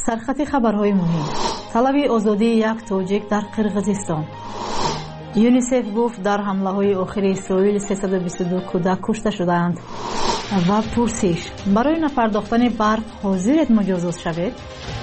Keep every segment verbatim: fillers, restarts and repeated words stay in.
سرخط خبرهای مهم. طلب آزادی یک تاجیک در قرقیزستان. یونیسف گفت در حمله های آخر اسرائیل سیصد و بیست و دو کودک کشته شدند. و پرسش: برای نپرداختن برق حاضرید مجازات شوید؟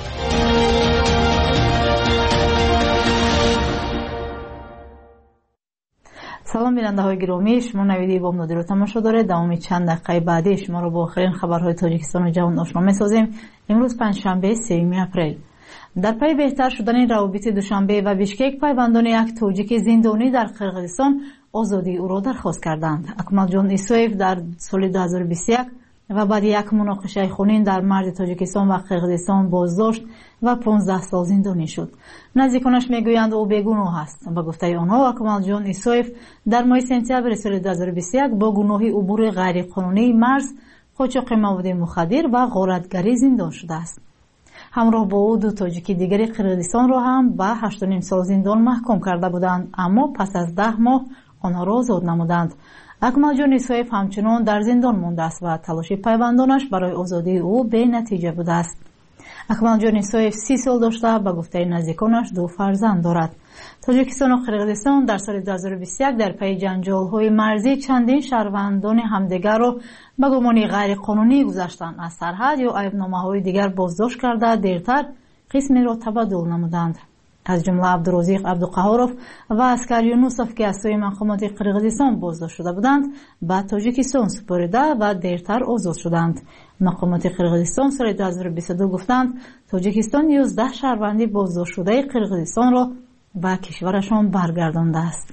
سلام بیننده های گرامی، شما نویدی با مدیر رو تماشا داره. دوام چند دقیقه بعدی شما رو با آخرین خبرهای تاجیکستان و جهان آشنا می‌سازیم. امروز پنجشنبه سوم اپریل. در پی بهتر شدن روابط دوشنبه و بیشکک، پیوندان یک تاجیک زندانی در قرقیزستان آزادی او را درخواست کردند. اکمالجان ایسویف در سال دو هزار و بیست و یک و بعد یک مناقشه خونین در مرز تاجیکستان و قرقیزستان بازداشت و پانزده سال زندانی شد. نزدیکانش میگویند او بیگناه است. با گفته آنها، اکمالجان ایسویف در ماه سپتامبر سال دو هزار و بیست و یک با گناه عبور غیرقانونی مرز، قاچاق مواد مخدر و غارتگری زندان شده است. همراه با او دو تاجیک دیگری قرقیزستان را هم به هشت و نیم سال زندان محکوم کرده بودند، اما پس از ده ماه آنها را آزاد نمودند. اکمالجان ایسویف همچنان در زندان مانده است و تلاش پیوندانش برای آزادی او بی نتیجه بوده است. اکمالجان ایسویف سی سال داشته، به گفته نزدیکانش دو فرزند دارد. تاجیکستان و قرقیزستان در سال دو هزار و بیست و یک در پی جنجال‌های مرزی چندین شهروندان همدیگر را به گمان غیرقانونی گذشتن از سرحد یا ایبنامه‌های دیگر بازداشت کرده دیرتر قسمی را تبادل نمودند. از جمله عبدالرزیق عبدالقهارов و اسکر یونوسوف که از سوی مقامات قرقیزستان بازداشت شده بودند به تاجیکستان سپرده و دیرتر آزاد شدند. مقامات قرقیزستان سال دو هزار و بیست و دو گفتند تاجیکستان یازده شهروندی بازداشت شده قرقیزستان را به کشورشان برگردانده است.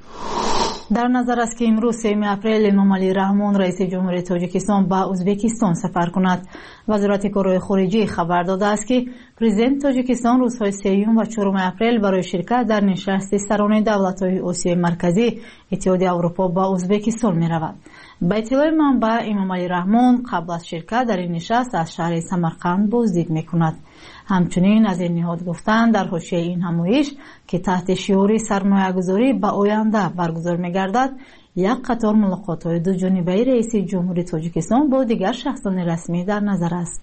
در نظر است که امروز سوم اپریل امام علی رحمان رئیس جمهوری تاجیکستان به ازبکستان سفر کند. وزارت کارهای خارجه خبر داده است که پرزیدنت تاجیکستان روزهای سوم و چهارم اپریل برای شرکت در نشست سران دولت‌های آسیای مرکزی اتحادیه اروپا به ازبکستان می‌رود. به اطلاع منبع، امام علی رحمان قبل از شرکت در این نشست از شهر سمرقند بازدید می‌کند. همچنین از این نهاد گفتند در حاشیه این همایش که تحت شعار سرمایه‌گذاری به آینده برگزار می‌گردد، یک قطار ملاقات‌های دو جانبه رئیس جمهوری تاجیکستان با دیگر شخصان رسمی در نظر است.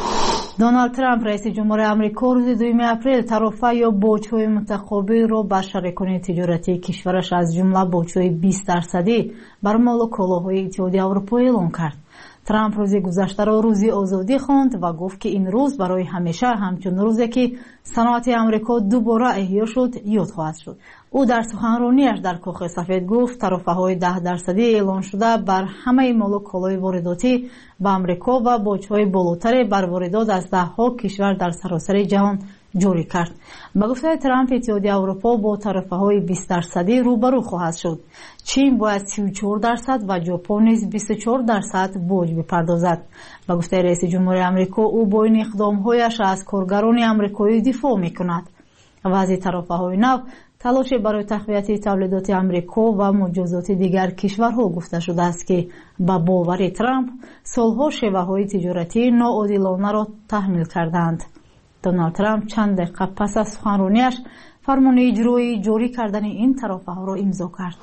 دونالد ترامپ رئیس جمهور آمریکا روز دوم اپریل طرفه یا باج‌های متقابل را بر شریکان تجارتی کشورش از جمله باج‌های بیست درصدی بر مال و کالاهای اتحادیه اروپا اعلام کرد. ترامپ روز گذشته را روزی آزادی خواند و گفت که این روز برای همیشه همچون روزی که صنعت آمریکا دوباره احیا شد یاد خواهد شد. او در سخنرانیش در کاخ سفید گفت طرفه‌های ده درصدی اعلان شده بر همه مال و کالای وارداتی به آمریکا و باج‌های بالاتر بر واردات از ده‌ها کشور در سراسر جهان جاری کرد. با گفته ترامپ اتحادیه اروپا با طرفه‌های بیست درصدی روبرو خواهد شد. چین باید سی و چهار درصد و ژاپن نیز بیست و چهار درصد باج بپردازد. با گفته رئیس جمهور آمریکا او با این اقدام‌هایش از کارگران آمریکایی دفاع می‌کند و از طرفه‌های نو تلاش برای تقویت تولیدات آمریکا و مجازات دیگر کشورها گفته شده است که با باور ترامپ سالها شیوه‌های تجارتی ناعادلانه را تحمیل کردند. دونالد ترامپ چند دقیقه پس از سخنرانیش فرمان اجرایی جاری کردن این طرفه‌ها را امضا کرد.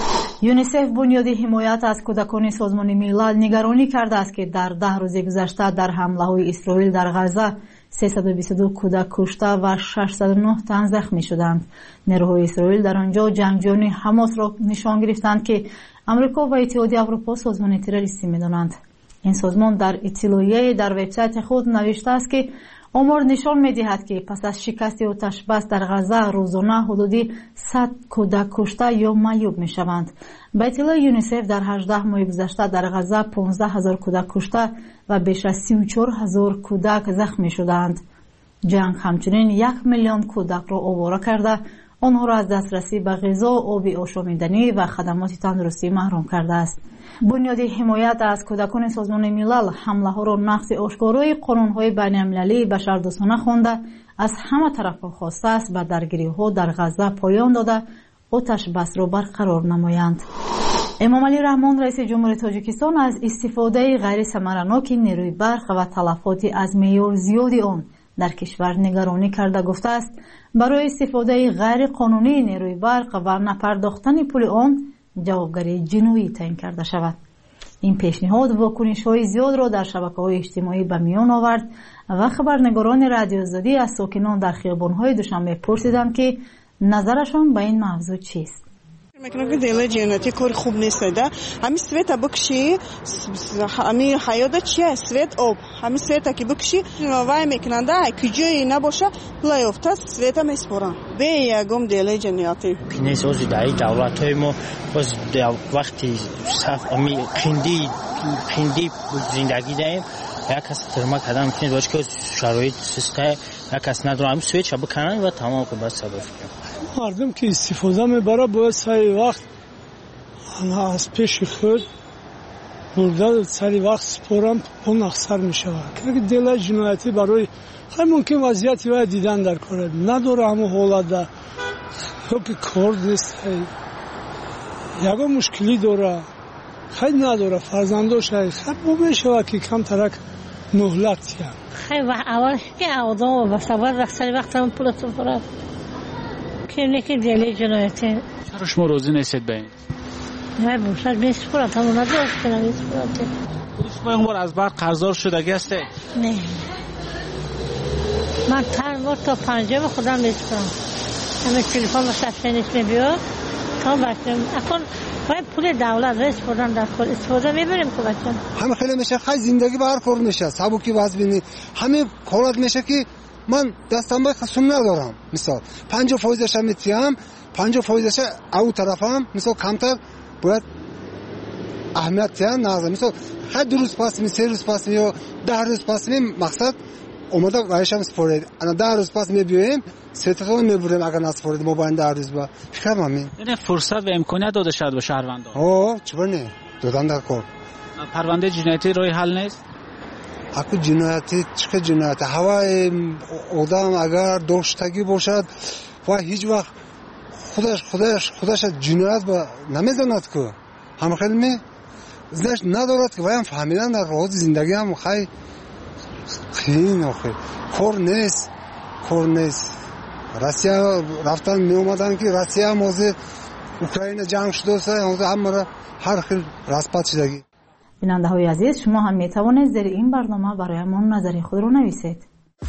یونیسف بنیاد حمایت از کودکان سازمان ملل نگرانی کرده است که در ده روز گذشته در حمله‌های اسرائیل در غزه سیصد و بیست و دو کودک کشته و ششصد و نه تن زخمی شدند. نیروهای اسرائیل در آنجا جنگجویان حماس را نشان گرفتند که آمریکا و اتحادیه اروپا سازمان تروریستی می‌دانند. این سازمان در اطلاعیه در وبسایت خود نوشته است که آمار نشان می‌دهد که پس از شکست آتش بس در غزه روزانه حدودی صد کودک کشته یا معیوب می‌شوند. به اطلاع یونیسف در هجده ماه گذشته در غزه پانزده هزار کودک کشته و بیش از سی و چهار هزار کودک زخمی شدند. جنگ همچنین یک میلیون کودک را آواره کرده، آنها را از دسترسی به غذا، آب آشامیدنی و خدمات تندرستی محروم کرده است. بنیاد حمایت از کودکان سازمان ملل حمله ها را نقض آشکارای قانون‌های بین‌المللی بشردوستانه خوانده از همه طرف‌ها خواسته است به درگیری‌ها در غزه پایان داده آتش بس را برقرار نمایند. امام علی رحمان رئیس جمهوری تاجیکستان از استفاده غیر ثمرناک نیروی برق و تلفات از معیار زیادی آن در کشور نگرانی کرده گفته است برای استفاده غیر قانونی نیروی برق و نپرداختن پول آن جوابگری جنایی تعیین کرده شود. این پیشنهاد واکنش‌های زیاد را در شبکه‌های اجتماعی به میان آورد و خبرنگاران رادیوزادی از ساکنان در خیابان‌های دوشنبه پرسیدند که نظرشان به این موضوع چیست. میکنم که دیل جنتی کار خوب نیست ده. همین سویت بکشی، همین حیات چیه؟ سویت آب. همین سویت که بکشی، وای میکنن ده. کجایی نباشه، لای افته سویت میسپرن. به یکم دیل جنتی. پینیس از دایی دولت‌های ما باز وقتی صف امی پندی پندی زندگی داریم. یک کس ترما کردن میتونه باشه که شرایط سسته یک کس نداره همین سویت شب بکنن و تمام که بس صرف کنن. مردم که استفاده میبره باید سری وقت از پیش خود برده سری وقت سپورم اون اخسر میشود که دل جنایتی برای خیلی ممکن وضعیتی باید دیدن در کار نداره همون حالت ده خب کار نیست یکا مشکلی داره خیلی نداره فرزنداش خیلی میشود که کم ترک مهلت هم خیلی اولش که آدم و بسابر وقت سری وقت هم پولتون برد که نیکی دیلی جنایتی چرا شما روزی نیستید به این؟ نه باشد بیست پولت همون نداشت کنم بیست پولت شما این بار از برق قرضدار شدگی هسته؟ نه من تن بار تا پنجه به خودم بیست کنم همه تلیفون بسته نیست میبیاد تا بچم اکن باید پول دولت رئیس بودن در کل استفاده میبریم که بچم همه خیلی میشه خیلی زندگی بر کار میشه سبکی وز بینی همه کارات میشه که من دستم به خصوم ندارم مثال پنجاه فایزش هم میتیم پنجاه فایزش او طرفم مثال کمتر باید اهمیت تیم نازم مثال خیلی دو روز پس می سه روز پس می یا ده روز پس می مقصد اومده رایش هم سپورید انا ده روز پس می بیاییم سیتخون می بریم اگر نسپورید ما باید ده روز با فکرم همین یعنی فرصت و امکانیت داده شد به شهروندان آه چطور نه دادن در کار پرونده جنایتی روی حل نیست اكو جنایتی چه جنایتی هوای آدم اگر داشتگی باشد و هیچ وقت خودش خودش خودش جنایت با نمیزند که هم خیلی می زنش ندارد که وایم فهمیدن در راه زندگی هم خیلی خیلی آخه کار نیست کار نیست روسیه رفتن می اومدن که روسیه هم از اوکراین جنگ شده است همه هر خیلی رسپت شدگی بیننده های عزیز شما هم می توانید زیر این برنامه برایمان نظر خود را نویسید.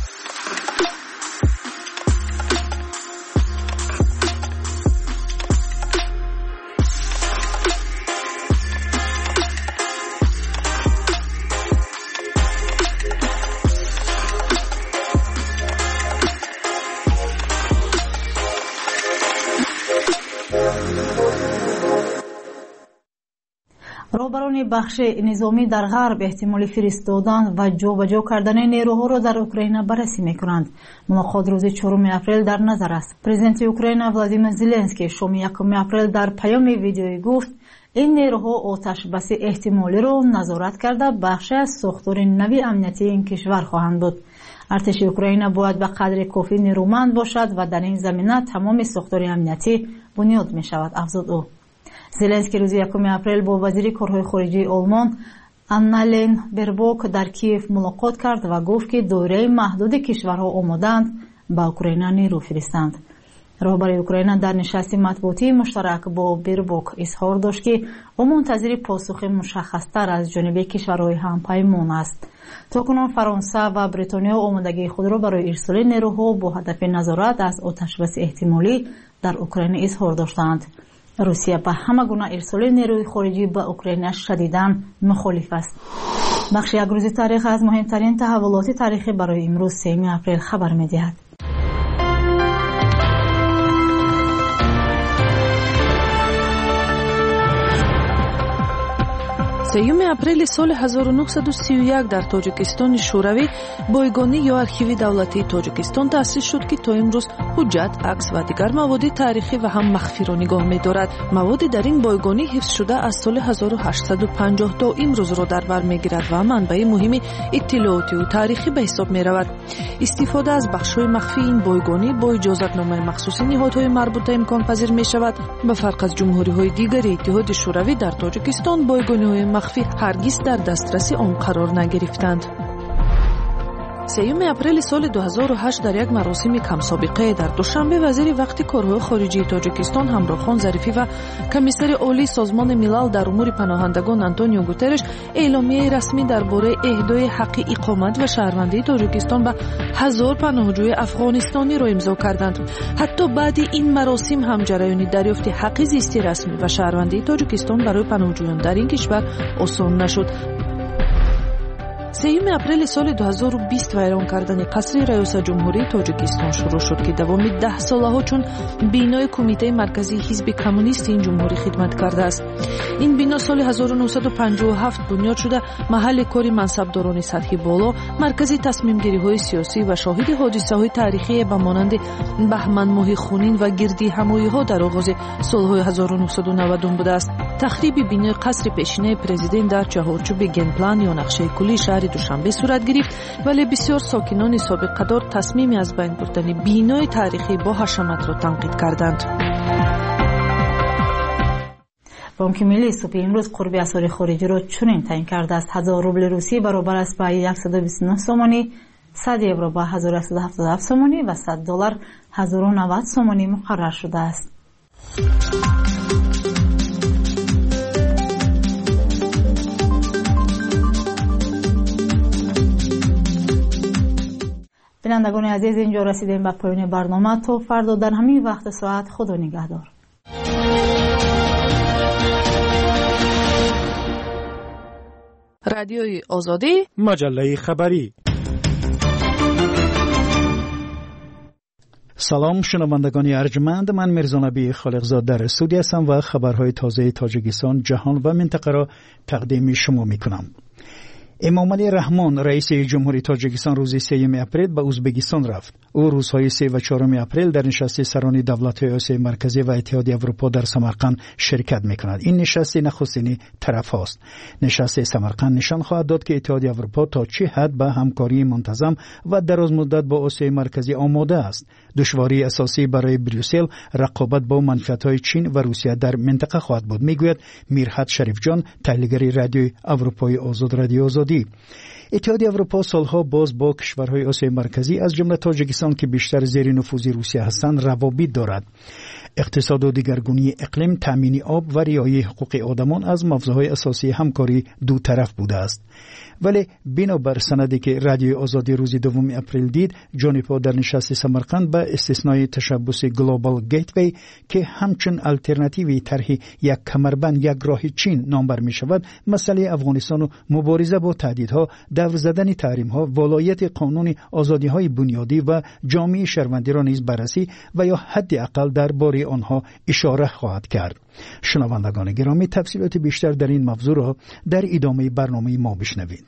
رهبران بخش نظامی در غرب احتمال فرستادن و جابجا کردن نیروها را در اوکراین بررسی می‌کنند. ملاقات روز چهارم اپریل در نظر است. پرزیدنت اوکراین ولادیمیر زلنسکی شام یکم اپریل در پیام ویدیویی گفت این نیروها آتش بس احتمالی را نظارت کرده بخش از ساختار نوی امنیتی این کشور خواهند بود. ارتش اوکراین باید به قدر کافی نیرومند باشد و در این زمینه تمام ساختار امنیتی بنیاد می‌شود افزود او. زلنسکی روز یکم اپریل با وزیر کارهای خارجه آلمان آنالین بربوک در کیف ملاقات کرد و گفت که دایره محدود کشورها آماده‌اند به اوکراین نیرو فرستند. رهبر اوکراین در نشست مطبوعاتی مشترک با بربوک اظهار داشت که او منتظر پاسخ مشخص‌تر از جانب کشورهای همپیمان است. تاکنون فرانسه و بریتانیا آمادگی خود را برای ارسال نیروها با هدف نظارت از آتش‌بس احتمالی در اوکراین اظهار داشتند. روسیه به همه گونه ارسال نیروی خارجی به اوکراین شدیداً مخالف است. بخش یک روز تاریخ از مهمترین تحولات تاریخی برای امروز سوم اپریل خبر می‌دهد. سوم اپریل سال هزار و نهصد و سی و یک در تاجیکستان شوروی بایگانی یا архیوی دولتی تاجیکستان تأسیس شد که تا امروز حجت، عکس و دیگر مواد تاریخی و هم مخفی را نگاه می‌دارد. مواد در این بایگانی حفظ شده از سال هزار و هشتصد و پنجاه تا امروز را در بر می‌گیرد و منبع مهم اطلاعاتی و تاریخی به حساب می‌رود. استفاده از بخش‌های مخفی این بایگانی با اجازه‌نامه مخصوص نهادهای مربوطه امکان پذیر می‌شود. به فرق از جمهوری‌های دیگر اتحاد شوروی در تاجیکستان بایگانی‌های مخفی هرگز در دسترس آن قرار نگرفتند. سیوم اپریل سال دو هزار و هشت در یک مراسم کم سابقه در دوشنبه وزیر وقت کارهای خارجی تاجیکستان همراهخان ظریفی و کمیسر عالی سازمان ملل در امور پناهندگان آنتونیو گوترش اعلامیه رسمی درباره اهدای حق اقامت و شهروندی تاجیکستان به هزار پناهجوی افغانستانی را امضا کردند. حتی بعد این مراسم هم جریان دریافت حق زیستی رسمی و شهروندی تاجیکستان برای پناهجویان در این کشور آسان نشد. سیوم اپریل سال دو هزار و بیست ویران کردن قصر ریاست جمهوری تاجیکستان شروع شد که دوام ده ساله ها چون بینای کمیته مرکزی حزب کمونیست این جمهوری خدمت کرده است. این بنا سال هزار و نهصد و پنجاه و هفت بنیاد شده محل کاری منصبداران سطحی بالا، مرکزی تصمیم گیری های سیاسی و شاهد حادثه های تاریخی به مانند بهمن ماه خونین و گردی همایی ها در آغاز سالهای هزار و نهصد و نود بوده است. تخریب بینای قصر پیشینه پرزیدنت در چهارچوب گیم پلان یا نقشه کلی شهر دوشنبه صورت گرفت، ولی بسیار ساکنان سابقه‌دار تصمیمی از بین بردن بینای تاریخی با حشمت را تنقید کردند. بانک ملی صبح امروز قرب اسعار خارجی را چنین تعیین کرده است: هزار روبل روسی برابر است به صد و بیست و نه سومانی، صد یورو به هزار و صد و هفتاد و هفت سومانی و صد دلار هزار و نود سومانی مقرر شده است. بینندگان عزیز، اینجا رسیدیم به پایان برنامه. تا فردا در همین وقت ساعت خدا نگهدار. رادیوی آزادی، مجله خبری. سلام شنوندگان ارجمند، من میرزا نبی خالقزاد در استودیو هستم و خبرهای تازه تاجیکستان، جهان و منطقه را تقدیم شما میکنم. امامعلی رحمان رئیس جمهوری تاجیکستان روز سوم اپریل به ازبکستان رفت. او روزهای سه و چهارم اپریل در نشست سران دولت‌های آسیای مرکزی و اتحادیه اروپا در سمرقند شرکت می‌کند. این نشست نخستین طرف است. نشست سمرقند نشان خواهد داد که اتحادیه اروپا تا چه حد به همکاری منتظم و دراز مدت با آسیای مرکزی آماده است. دشواری اساسی برای بریوسل رقابت با منفعت‌های چین و روسیه در منطقه خواهد بود، میگوید میرحت شریف جان، تحلیلگر رادیوی اروپای آزاد، رادیو آزادی. اتحادیه اروپا سالها باز با کشورهای آسیای مرکزی از جمله تاجیکستان که بیشتر زیر نفوذ روسیه هستند روابط دارد. اقتصاد و دیگرگونی اقلیم، تامین آب و رعایت حقوق آدمان از موضوعهای اساسی همکاری دو طرف بوده است. ولی بنابر سندی که رادیو آزادی روز دوم اپریل دید، جانبها در نشست سمرقند به استثنای تشبث گلوبال گیتوی که همچون الटरनेटिव्ی طرح یک کمربند یک راه چین نامبر می شود، مسئله افغانستان و مبارزه با تهدیدها، دور زدن تحریم‌ها، ولایت قانون، آزادی‌های بنیادی و جامعه شهروندی را نیز بررسی و یا حداقل درباره آنها اشاره خواهد کرد. شنوندگان گرامی، تفصیلات بیشتر در این موضوع را در ادامه برنامه ما بشنوید.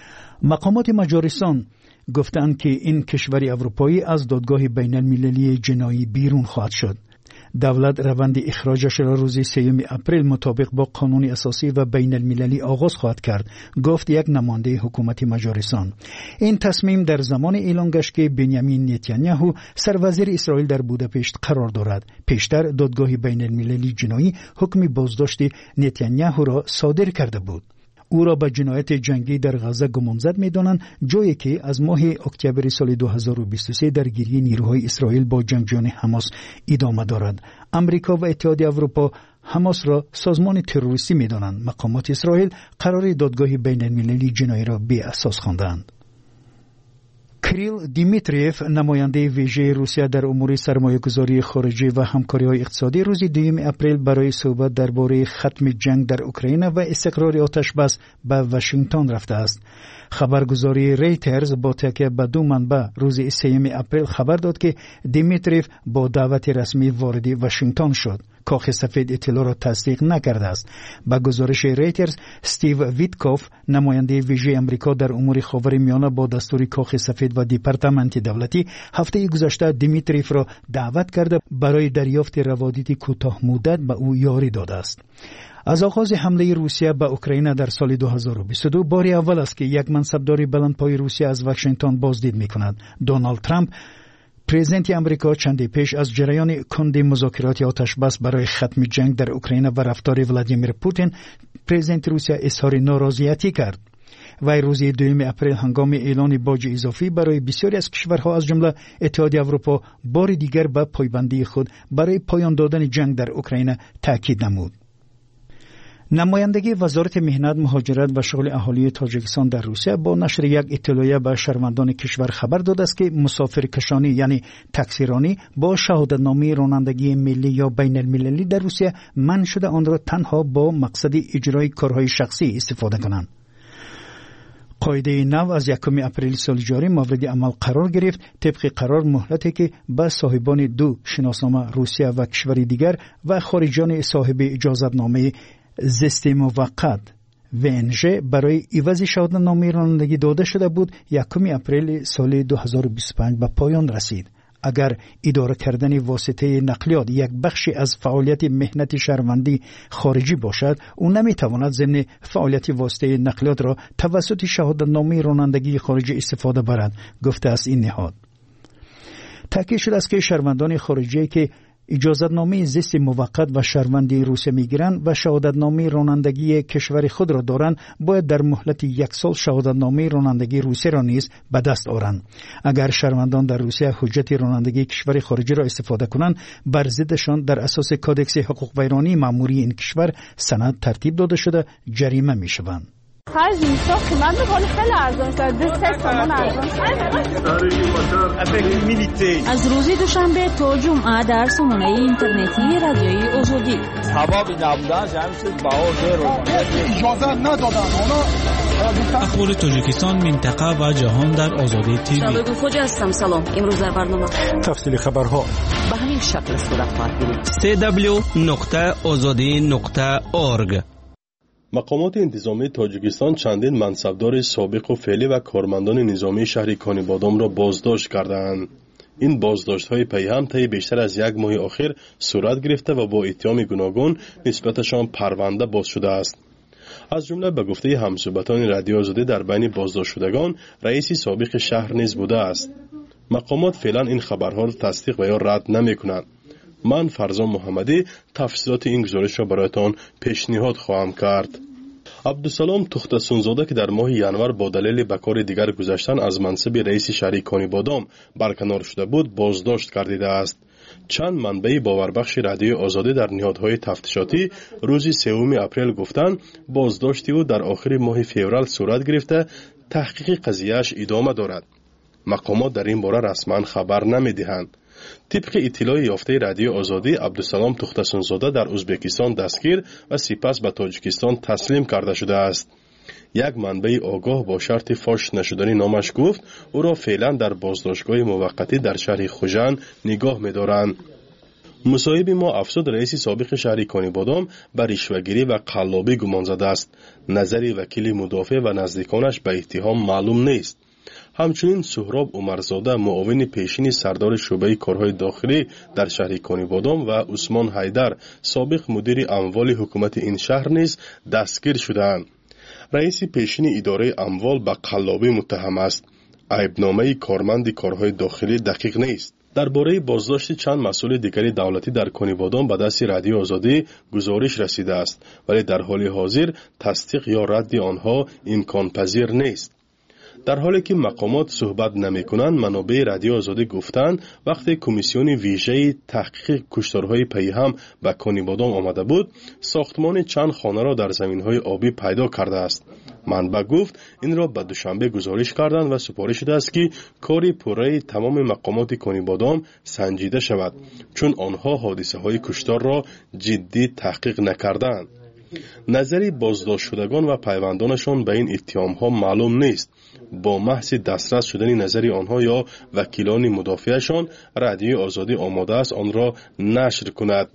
مقامات مجارستان گفتند که این کشور اروپایی از دادگاه بین المللی جنایی بیرون خواهد شد. دولت روند اخراجش را روز سوم اپریل مطابق با قانون اساسی و بین المللی آغاز خواهد کرد، گفت یک نماینده حکومت مجارستان. این تصمیم در زمان اعلام گشت که بنیامین نتانیاهو سروزیر اسرائیل در بوداپشت قرار دارد. پیشتر دادگاه بین المللی جنایی حکم بازداشت نتانیاهو را صادر کرده بود. او را به جنایت جنگی در غزه گمانزد می‌دانند، جایی که از ماه اکتبر سال دو هزار و بیست و سه درگیری نیروهای اسرائیل با جنگجویان حماس ادامه دارد. امریکا و اتحادیه اروپا حماس را سازمان تروریستی می‌دانند. مقامات اسرائیل قرار دادگاه بین المللی جنایی را بی اساس خواندند. کریل دیمیتریف، نماینده ویژه روسیه در امور سرمایه‌گذاری خارجی و همکاری‌های اقتصادی، روز دوم اپریل برای صحبت درباره ختم جنگ در اوکراین و استقرار آتش بس به واشنگتن رفته است. خبرگزاری ریترز با تکیه به دو منبع روز سوم اپریل خبر داد که دیمیتریف با دعوت رسمی وارد واشنگتن شد. کاخ سفید اطلاع را تصدیق نکرده است. با گزارش ریترز، استیو ویتکوف، نماینده ویژه امریکا در امور خاورمیانه، با دستور کاخ سفید و دپارتمان دولتی هفته گذشته دیمیتریف را دعوت کرده برای دریافت روابط کوتاه مدت به او یاری داده است. از آغاز حمله روسیه به اوکراین در سال دو هزار و بیست و دو بار اول است که یک منصبدار بلندپای روسیه از واشنگتن بازدید می‌کند. دونالد ترامپ، پرزیدنت امریکا، چندی پیش از جریان کند مذاکرات آتش بس برای ختم جنگ در اوکراین و رفتار ولادیمیر پوتین، پرزیدنت روسیه اظهار ناراضیتی کرد. وی روز دوم اپریل هنگام اعلان باج اضافی برای بسیاری از کشورها از جمله اتحادیه اروپا بار دیگر به پایبندی خود برای پایان دادن جنگ در اوکراین تاکید نمود. نمایندگی وزارت مهنت، مهاجرت و شغل اهالی تاجیکستان در روسیه با نشر یک اطلاعیه به شهروندان کشور خبر داد است که مسافرکشانی یعنی تاکسیرانی با شهادتنامه رانندگی ملی یا بین المللی در روسیه منع شده آن را تنها با مقصد اجرای کارهای شخصی استفاده کنند. قاعده نو از یکم اپریل سال جاری مورد عمل قرار گرفت. طبق قرار مهلتی که به صاحبان دو شناسنامه روسیه و کشور دیگر و خارجیان صاحب اجازتنامه زست موقت و ان ژ برای عوض شهادتنامه رانندگی داده شده بود یکم اپریل سال دو هزار و بیست و پنج به پایان رسید. اگر اداره کردن واسطه نقلیات یک بخشی از فعالیت مهنت شهروندی خارجی باشد، او نمیتواند ضمن فعالیت واسطه نقلیات را توسط شهادتنامه رانندگی خارجی استفاده برد، گفته است این نهاد. تاکید شده است که شهروندان خارجی که اجازتنامه زیست موقت و شهروندی روسیه میگیرند و شهادتنامه رانندگی کشور خود را دارند باید در مهلت یک سال شهادتنامه رانندگی روسیه را نیز به دست آورند. اگر شهروندان در روسیه حجت رانندگی کشور خارجی را استفاده کنند، بر ضدشان در اساس کادکس حقوق بیرانی ماموری این کشور سند ترتیب داده شده جریمه میشوند. خرج نیستا قیمت میکنه خیلی ارزان است. دو سه تومان ارزان از روز دوشنبه تا جمعه در سامانه اینترنتی رادیوی آزادی. حباب نبودن جمعش باور رو اجازه ندادن. اخبار تاجیکستان، منطقه و جهان در آزادی تیوی. شباب خوش هستم. سلام. امروز در برنامه تفصیل خبرها به همین شکل صورت خواهد گرفت. دبلیو دبلیو دبلیو نقطه آزادی نقطه اورگ. مقامات انتظامی تاجیکستان چندین منصبدار سابق و فعلی و کارمندان نظامی شهر کانیبادام را بازداشت کردند. این بازداشت‌های پیهم طی بیشتر از یک ماه اخیر صورت گرفته و با اتهام گوناگون نسبتشان پرونده باز شده است. از جمله به گفته همصحبتان رادیو آزادی در بین بازداشت شدگان رئیس سابق شهر نیز بوده است. مقامات فعلا این خبرها را تصدیق و یا رد نمی‌کنند. من فرزان محمدی تفصیلات این گزارش را برایتان پیشنهاد خواهم کرد. عبدالسلام تختسونزاده که در ماه ینور با دلیل به کار دیگر گذشتن از منصب رئیس شهر کانیبادام برکنار شده بود بازداشت گردیده است. چند منبع باوربخش رادیو آزادی در نهادهای تفتیشاتی روز سوم اپریل گفتند بازداشت او در آخر ماه فوریه صورت گرفته تحقیق قضیه‌اش ادامه دارد. مقامات در این باره رسما خبر نمی‌دهند. طبق اطلاع یافته رادیو آزادی، عبدالسلام تختسونزاده در ازبکستان دستگیر و سپس به تاجیکستان تسلیم کرده شده است. یک منبع آگاه با شرط فاش نشدنی نامش گفت او را فعلا در بازداشتگاه موقتی در شهر خوجند نگاه می‌دارند. مصاحب ما افزود رئیس سابق شهر کانیبادام بر رشوه‌گیری و قلابی گمان زده است. نظر وکیل مدافع و نزدیکانش به اتهام معلوم نیست. همچنین سهراب عمرزاده معاون پیشین سردار شعبه کارهای داخلی در شهر کانیبادام و عثمان حیدر سابق مدیر اموال حکومت این شهر نیز دستگیر شدند. رئیس پیشین اداره اموال به قلابی متهم است. عیبنامه کارمند کارهای داخلی دقیق نیست. درباره بازداشت چند مسئول دیگری دولتی در کانیبادام به دست رادیو آزادی گزارش رسیده است، ولی در حال حاضر تصدیق یا رد آنها امکان پذیر نیست. در حالی که مقامات صحبت نمی کنند، منابع رادیو آزادی گفتند وقتی کمیسیون ویژه تحقیق کشتارهای پیهم به کانیبادام آمده بود، ساختمان چند خانه را در زمینهای آبی پیدا کرده است. منبع گفت این را به دوشنبه گزارش کردند و سپارش شده است که کاری پوره تمام مقامات کانیبادام سنجیده شود، چون آنها حادثه های کشتار را جدی تحقیق نکردند. نظری بازداشت شدگان و پیوندانشان به این اتهام ها معلوم نیست. با محض دسترس شدن نظری آنها یا وکیلان مدافعشان، رادیو آزادی آماده است آن را نشر کند.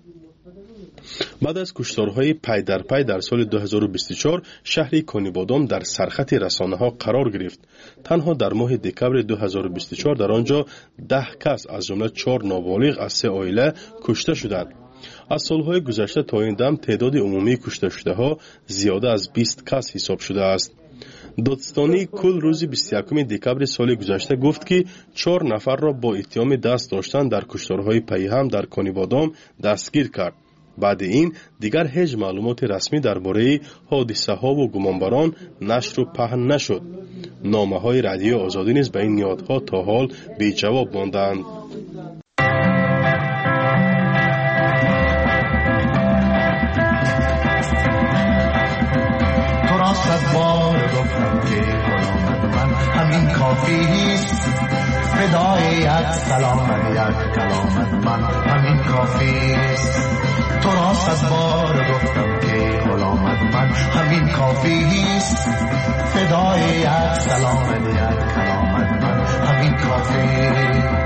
بعد از کشتارهای پی در پی در سال دو هزار و بیست و چهار شهر کانیبادام در سرخط رسانه ها قرار گرفت. تنها در ماه دکمبر دو هزار و بیست و چهار در آنجا ده کس از جمله چهار نابالغ از سه عائله کشته شدند. از سالهای گذشته تا این دم تعداد عمومی کشته شده ها زیاده از بیست کس حساب شده است. دادستانی کل روز بیست و یکم دکمبر سال گذشته گفت که چهار نفر را با اتهام دست داشتن در کشتارهای پیهم در کانیبادام دستگیر کرد. بعد این دیگر هیچ معلومات رسمی درباره حادثه ها و گمانبران نشر و پهن نشد. نامه های رادیو آزادی نیز به این نیادها تا حال بی جواب ماندند. تو را صد بار گفتم که غلامت من همین کافیست، فدای یک سلامت یک کلامت من همین کافیست. تو را صد بار گفتم که غلامت من همین کافیست، فدای یک سلامت یک کلامت من همین کافیست.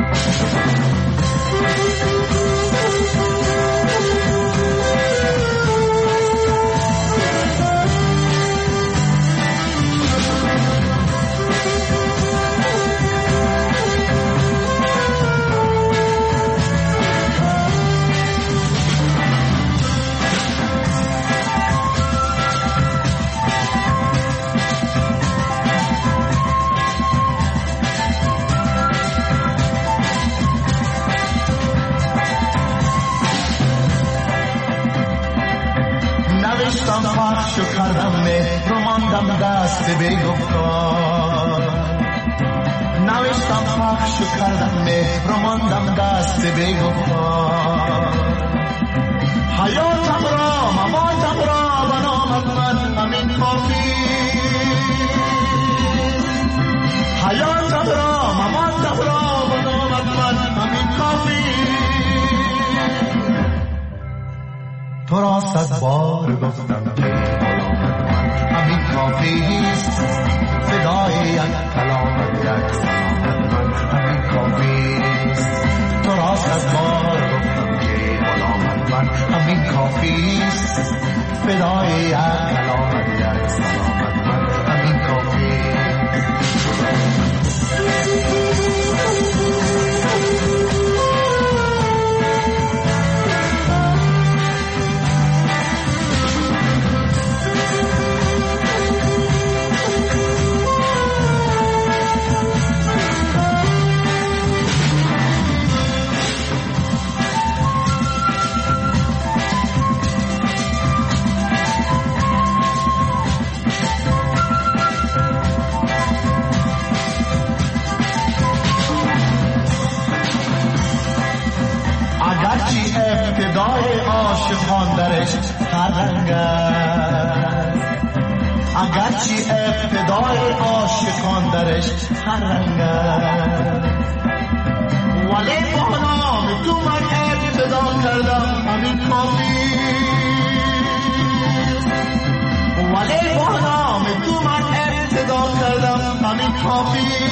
پخشو کردم مهر و ماندم دست بیگفتار، نوشتم پخشو کردم مهر و ماندم دست بیگفتار. حیاتم را مماتم را بنامت من همین کافی، حیاتم را مماتم را بنامت من همین کافی. تو را صد بار گفتم که غلامت من همین کافیست، فدای یک کلامت یک سلامت من همین کافیست. تو را صد بار گفتم که غلامت من همین کافیست، فدای یک کلامت یک سلامت من همین کافیست. ابتدای عاشقان درش هر رنگ است، اگرچه ابتدای عاشقان درش هر رنگ است، ولی با نام تو من ابتدا کردم همین کافی، ولی با نام تو من ابتدا کردم همین کافی.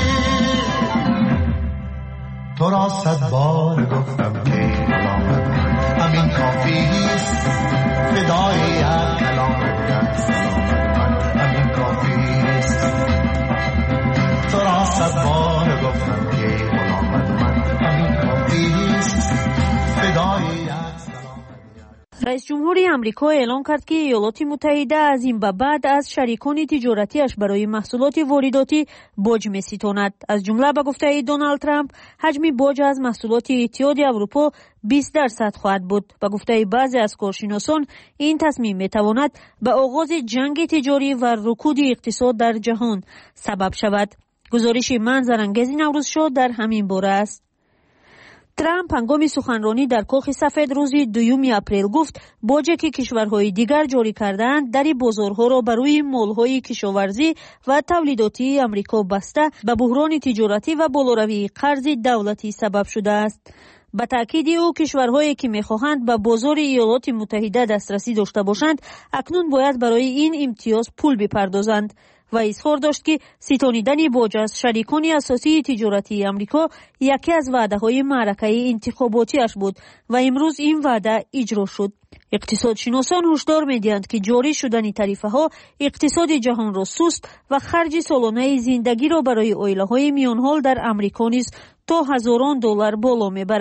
تو را صد بار گفتم که غلامت من همین کافیست، فدای یک کلامت یک سلامت من همین کافیست. تو را صد بار گفتم که غلامت من همین کافیست، فدای یک. رئیس جمهوری آمریکا اعلام کرد که ایالات متحده از این به بعد از شریکان تجارتیش برای محصولات وارداتی باج می‌ستاند. از جمله به گفته دونالد ترامپ حجم باج از محصولات اتحادیه اروپا بیست درصد خواهد بود. به گفته بعضی از کارشناسان این تصمیم می‌تواند به آغاز جنگ تجاری و رکود اقتصاد در جهان سبب شود. گزارش منظرانگیز نوروز شو در همین باره است. ترامپ هنگام سخنرانی در کاخ سفید روز دوم اپریل گفت باجی که کشورهای دیگر جاری کردند در بازارها را برای مالهای کشاورزی و تولیداتی آمریکا بسته به بحران تجارتی و بالاروی قرض دولتی سبب شده است. به تأکید او کشورهایی که می‌خواهند به بازار ایالات متحده دسترسی داشته باشند اکنون باید برای این امتیاز پول بپردازند و اظهار داشت که ستانیدن باج از شریکان اساسی تجارتی آمریکا یکی از وعده‌های معرکه انتخاباتیش بود و امروز این وعده اجرا شد. اقتصادشناسان هشدار می‌دهند که جاری شدن تعرفه‌ها اقتصاد جهان را سست و خرج سالانه زندگی را برای عائله‌های میان‌حال در آمریکا نیز تا هزاران دلار بالا می‌برد.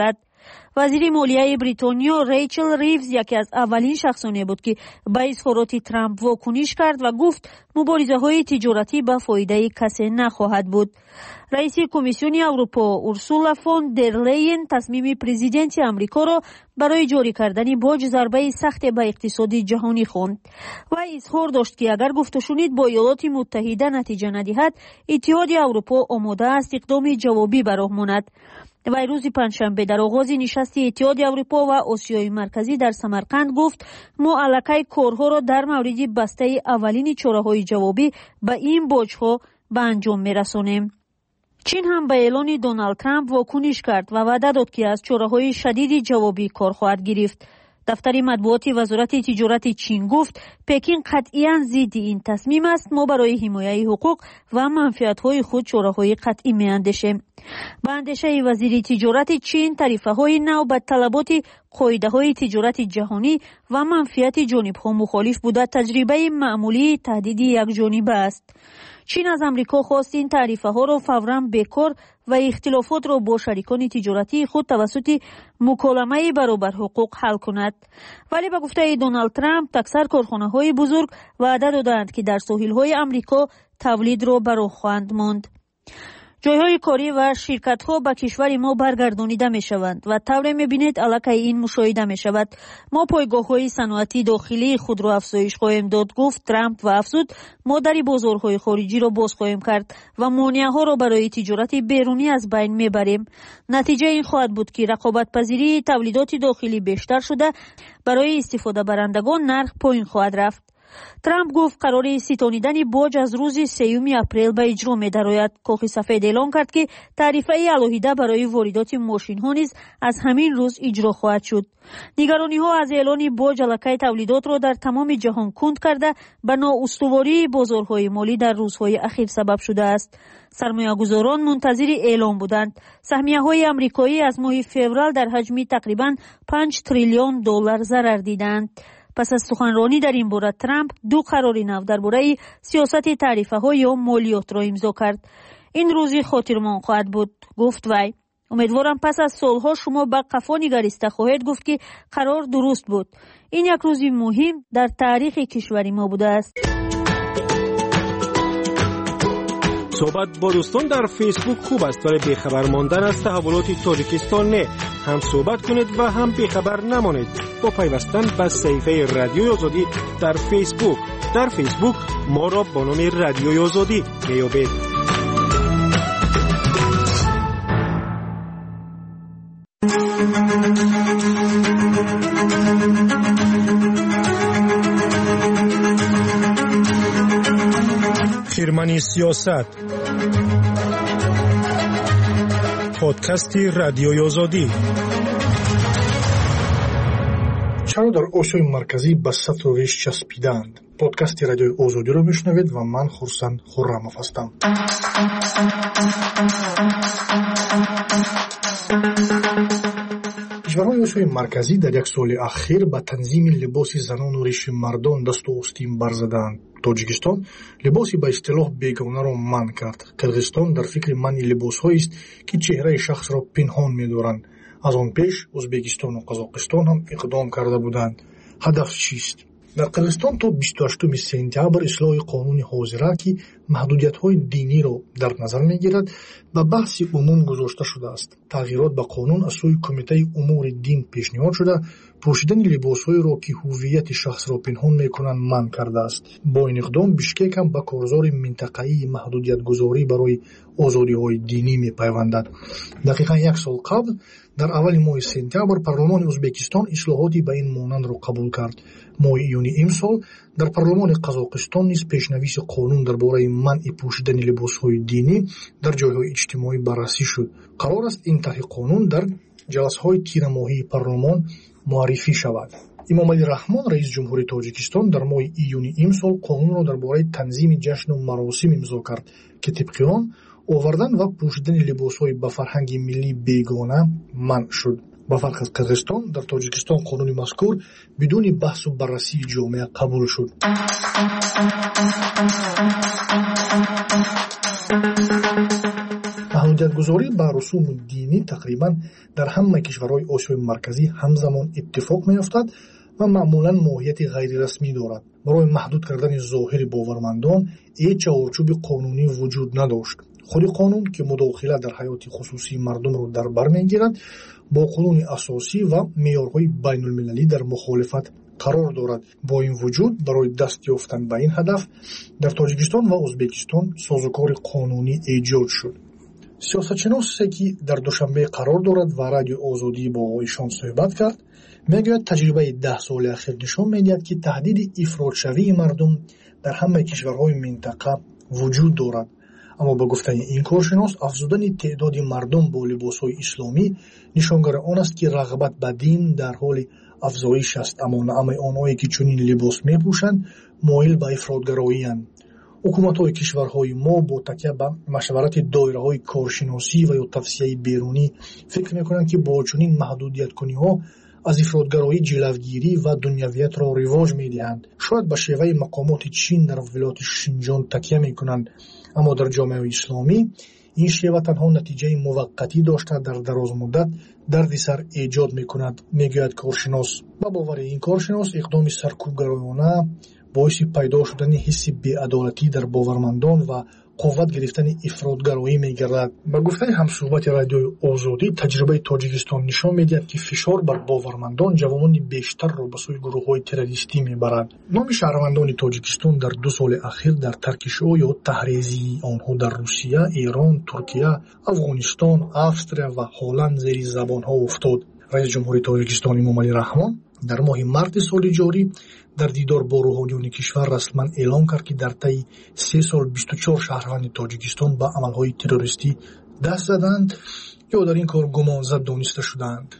вазири молияи бритониё Рейчел Ривз яке аз аввалин шахсоне буд ки ба изҳороти Трамп вокуниш кард ва гуфт муборизаҳои тиҷоратӣ ба фоидаи касе нахоҳад буд. раиси комиссиони Аврупо Урсула фон дер Лейен тасмими президенти Амрикоро барои ҷорӣ кардани боҷ зарбаи сахте ба иқтисоди ҷаҳонӣ хонд. вай изҳор дошт ки агар гуфтушунид бо Иёлоти Муттаҳида натиҷа надиҳад, иттиҳоди Аврупо омода аст иқдоми ҷавобӣ ба роҳ монад. вай рӯзи панҷшанбе дар оғози нишасти иттиҳоди Аврупо ва Осиёи марказӣ дар Самарқанд гуфт: мо аллакай корҳоро дар мавриди бастаи аввалини чораҳои ҷавобӣ ба ин боҷҳо ба анҷом мерасонем. чин ҳам ба эълони Доналд Трамп вокуниш кард ва ваъда дод ки аз чораҳои шадиди ҷавобӣ кор хоҳад гирифт. дафтари матбуоти вазорати тиҷорати Чин гуфт: Пекин қатъиян зидди ин тасмим аст. мо барои ҳимояи ҳуқуқ ва манфиатҳои худ чораҳои қатъӣ меандешем. ба андешаи вазири тиҷорати Чин, тарифаҳои нав ба талаботи қоидаҳои тиҷорати ҷаҳонӣ ва манфиати ҷонибҳо мухолиф буда таҷрибаи маъмулии таҳдиди якҷониба аст. чин аз амрико хост ин тарифаҳоро фавран бекор ва ихтилофотро бо шарикони тиҷоратии худ тавассути муколамаи баробарҳуқуқ ҳал кунад. вале ба гуфтаи Доналд Трамп, аксар корхонаҳои бузург ваъда доданд ки дар соҳилҳои Амрико тавлидро ба роҳ хоҳанд монд. ҷойҳои корӣ ва ширкатҳо ба кишвари мо баргардонида мешаванд ва тавре мебинед аллакай ин мушоҳида мешавад. мо пойгоҳҳои саноати дохилии худро афзоиш хоҳем дод, гуфт Трамп ва афзуд: мо дари бозорҳои хориҷиро боз хоҳем кард ва монеаҳоро барои тиҷорати берунӣ аз байн мебарем. натиҷа ин хоҳад буд ки рақобатпазирии тавлидоти дохилӣ бештар шуда, барои истифодабарандагон нарх поин хоҳад рафт. Трамп гуфт қарори ситонидани боҷ аз рӯзи сеюми апрел ба иҷро медарояд. Кохи сафед эълон кард ки тарифаи алоҳида барои воридоти мошинҳо низ аз ҳамин рӯз иҷро хоҳад шуд. нигарониҳо аз эълони боҷ аллакай тавлидотро дар тамоми ҷаҳон кунд карда ба ноустувории бозорҳои молӣ дар рӯзҳои ахир сабаб шудааст. сармоягузорон мунтазири эълон буданд. саҳмияҳои амрикоӣ аз моҳи феврал дар ҳаҷми тақрибан панҷ триллион доллар зарар диданд. пас аз суханронӣ дар ин бора Трамп ду қарори нав дар бораи сиёсати тарифаҳо ё молиётро имзо кард. ин рӯзи хотирмон хоҳад буд, гуфт вай. умедворам пас аз солҳо шумо ба қафо нигариста хоҳед гуфт ки қарор дуруст буд. ин як рӯзи муҳим дар таърихи кишвари мо будааст. صحبت با دوستان در فیسبوک خوب است ولی بیخبر ماندن از تحولات تاجیکستان نه. هم صحبت کنید و هم بیخبر نمانید با پیوستن به صفحه رادیوی آزادی در فیسبوک. در فیسبوک ما را با نام رادیوی آزادی میابید. خیرمنی سیاست پادکست رادیوی آزادی. چرا در آسیای مرکزی به سطر و ریش چسبیدند؟ پادکست رادیوی آزادی رو میشنوید و من خورسند خرم‌اف هستم. کشورهای آسیای مرکزی در یک سال اخیر به تنظیم لباس زنان و ریش مردان دست و آستین برزدند. توجیکستان لباسی به اصطلاح بیگانه را منع کرد. قرغیزستان در فکر منع لباس‌هایی است که چهره شخص را پنهان می‌دارند. از آن پیش ازبکستان و قزاقستان هم اقدام کرده بودند. هدف چیست؟ در قرغیزستان تا بیست و هشتم سپتامبر اصلاح قانون حاضره که محدودیت‌های دینی را در نظر می‌گیرد به بحث عموم گذاشته شده است. تغییرات به قانون از سوی کمیته امور دین پیشنهاد شده پوشیدن لباس‌هایی را که هویت شخص را پنهان می‌کنند منع کرده است. با این اقدام بیشکک هم به کارزار منطقه‌ای محدودیت‌گذاری برای آزادی‌های دینی می‌پیوندد. دقیقاً یک سال قبل در اول ماه سپتامبر پارلمان ازبکستان اصلاحاتی به این مانند را قبول کرد. ماه ایونی امسال در پارلمان قزاقستان نیز پیشنویس قانون درباره منع پوشیدن لباس‌های دینی در جای‌های اجتماعی بررسی شد. قرار است این طرح قانون در جلسه‌های تیر ماهی پارلمان معرفی شود. امام علی رحمان رئیس جمهوری تاجیکستان در ماه ایونی امسال قانون را درباره تنظیم جشن و مراسم امضا کرد که طبق آن آوردن و پوشیدن لباس‌های به فرهنگ ملی بیگانه منع شد. با فرق از قرغیزستان در تاجیکستان قانون مذکور بدون بحث و بررسی جامعه قبول شد. محدودیت‌گذاری با رسوم دینی تقریبا در همه کشورهای آسیای مرکزی همزمان اتفاق می‌افتد و معمولاً ماهیت غیر رسمی دارد. برای محدود کردن ظاهر باورمندان هیچ چارچوب قانونی وجود نداشت. خود قانون که مداخله در حیات خصوصی مردم را در بر می‌گیرد با قانون اساسی و معیارهای بین‌المللی در مخالفت قرار دارد. با این وجود برای دست یافتن به این هدف در تاجیکستان و ازبکستان سازوکار قانونی ایجاد شد. سیاستشناسی که در دوشنبه قرار دارد و رادیو آزادی با ایشان صحبت کرد میگوید تجربه ده سال اخیر نشان میدهد که تهدید افراط‌شوی مردم در همه کشورهای منطقه وجود دارد. اما با گفته این کارشناس افزودن تعداد مردم با لباس‌های اسلامی نشانگر آن است که رغبت به دین در حال افزایش است، اما نام آنهایی که چنین لباس میپوشند مایل به افراط‌گرایی اند. حکومت‌های کشورهای ما با تکیه به مشورت دایره‌های کارشناسی و یا توصیه بیرونی فکر می‌کنند که با چنین محدودیت‌کنی‌ها از افراط‌گرایی جلوگیری و دنیویت را رواج می‌دهند. شاید به شیوه مقامات چین در ولایت شینجان تکیه می‌کنند، اما در جامعه اسلامی این شیوه تنها نتیجه موقتی داشته در دراز مدت دردسر ایجاد می‌کند، می‌گوید کارشناس. با باور این کارشناس اقدام سرکوبگرایانه باعث پیدا شدن حس بی‌عدالتی در باورمندان و قوت گرفتن افراط‌گرایی می‌گردد. با گفته همصحبت رادیو آزادی تجربه تاجیکستان نشان می‌دهد که فشار بر باورمندان جوانان بیشتر را به سوی گروه‌های تروریستی می‌برد. نام شهروندان تاجیکستان در دو سال اخیر در ترکشو یا تحریزی آنها در روسیه، ایران، ترکیه، افغانستان، استرالیا و هلند زیر زبان‌ها افتاد. رئیس جمهوری تاجیکستان امامعلی رحمان در ماه مارس سال جاری در دیدار با روحانیون کشور رسما اعلام کرد که در طی سه سال بیست و چهار شهروند تاجیکستان به عملهای تروریستی دست زدند یا در این کار گمانزد دانسته شدند.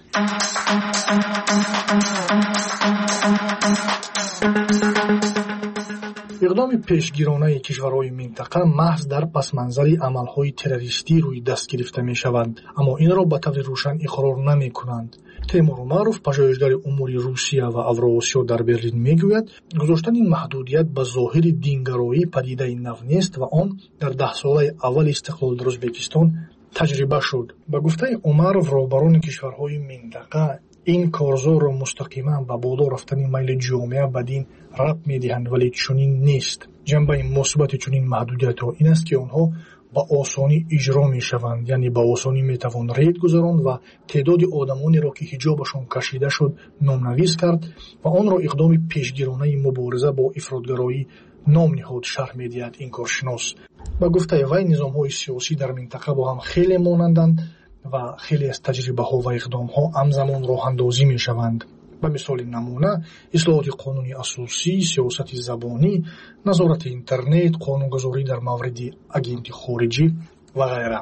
اقدام پیشگیرانه کشورهای منطقه محض در پس منظر عملهای تروریستی روی دست گرفته می شوند، اما این را به طور روشن اقرار نمی کنند. تیمور معروف پژوهشگر امور روسیه و اوراسیا در برلین میگوید گذاشتن این محدودیت به ظاهر دینگرایی پدیده نو نیست و آن در ده ساله اول استقلال در ازبکستان تجربه شد. با گفته عمرов رهبران کشورهای منطقه این کارزار را مستقیما به بالا رفتن میل جامعه به دین ربط میدهند، ولی چنین نیست. جنبه مثبت چنین محدودیت‌ها این است که آنها با آسانی اجرا می شوند، یعنی با آسانی می توان رید گذراند و تعداد آدمانی را که حجابشان کشیده شد نامنویس کرد و آن را اقدام پیشگیرانه مبارزه با افراط‌گرایی نام نهاد، شرح می دهد این کارشناس. با گفته وی نظام‌های سیاسی در منطقه با هم خیلی مانندند و خیلی از تجربه‌ها و اقدام‌ها همزمان راه‌اندازی می شوند. به مثال نمونه اصلاحات قانونی اساسی، سیاست زبانی، نظارت اینترنت، قانونگذاری در مورد اگنت خارجی و غیره.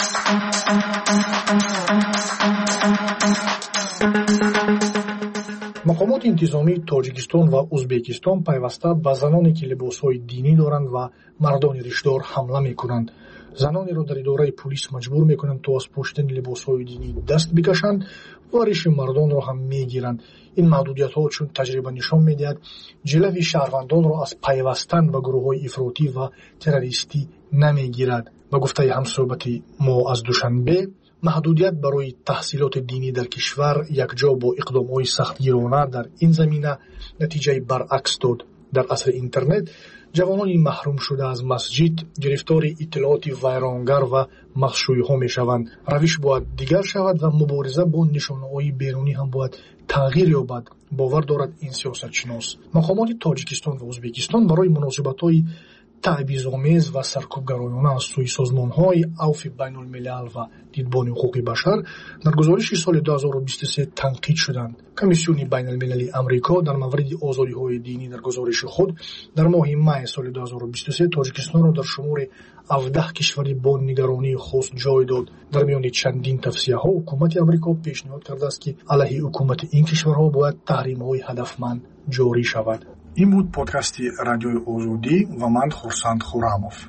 مقامات انتظامی تاجیکستان و ازبکستان پیوسته به زنانی که لباس‌های دینی دارند و مردان ریشدار حمله می‌کنند. زنانی را در اداره پلیس مجبور می‌کنند تا از پوشیدن لباس‌های دینی دست بکشند و ریش مردان را هم می‌گیرند. این محدودیت‌ها چون تجربه نشان می‌دهد جلوی شهروندان را از پیوستن به گروه‌های افراطی و تروریستی نمی‌گیرد. با گفته همصحبت ما از دوشنبه محدودیت برای تحصیلات دینی در کشور یکجا با اقدام‌های سختگیرانه در این زمینه نتیجه برعکس داد. در عصر اینترنت جوانان محروم شده از مسجد گرفتار اطلاعات ویرانگر و مخشوی‌ها می‌شوند. روش باید دیگر شود و مبارزه با نشانه‌های بیرونی هم باید تغییر یابد، باور دارد این سیاستشناس. مقامات تاجیکستان و ازبکستان برای مناسبت‌های تعویض‌آمیز و سرکوبگرایانه از سوی سازمان‌های عفو بین‌الملل و دیدبان حقوق بشر در گزارش سال دو هزار و بیست و سه تنقید شدند. کمیسیون بین‌المللی آمریکا در مورد آزادی‌های دینی در گزارش خود در ماه می سال دو هزار و بیست و سه تاجیکستان را در شمار هفده کشوری با نگرانی خاص جای داد. در میان چندین توصیه‌ها حکومت آمریکا پیشنهاد کرده است که علیه حکومت این کشورها باید تحریم‌های هدفمند جاری شود. این بود پادکست رادیوی آزادی و من خورسند خورموف.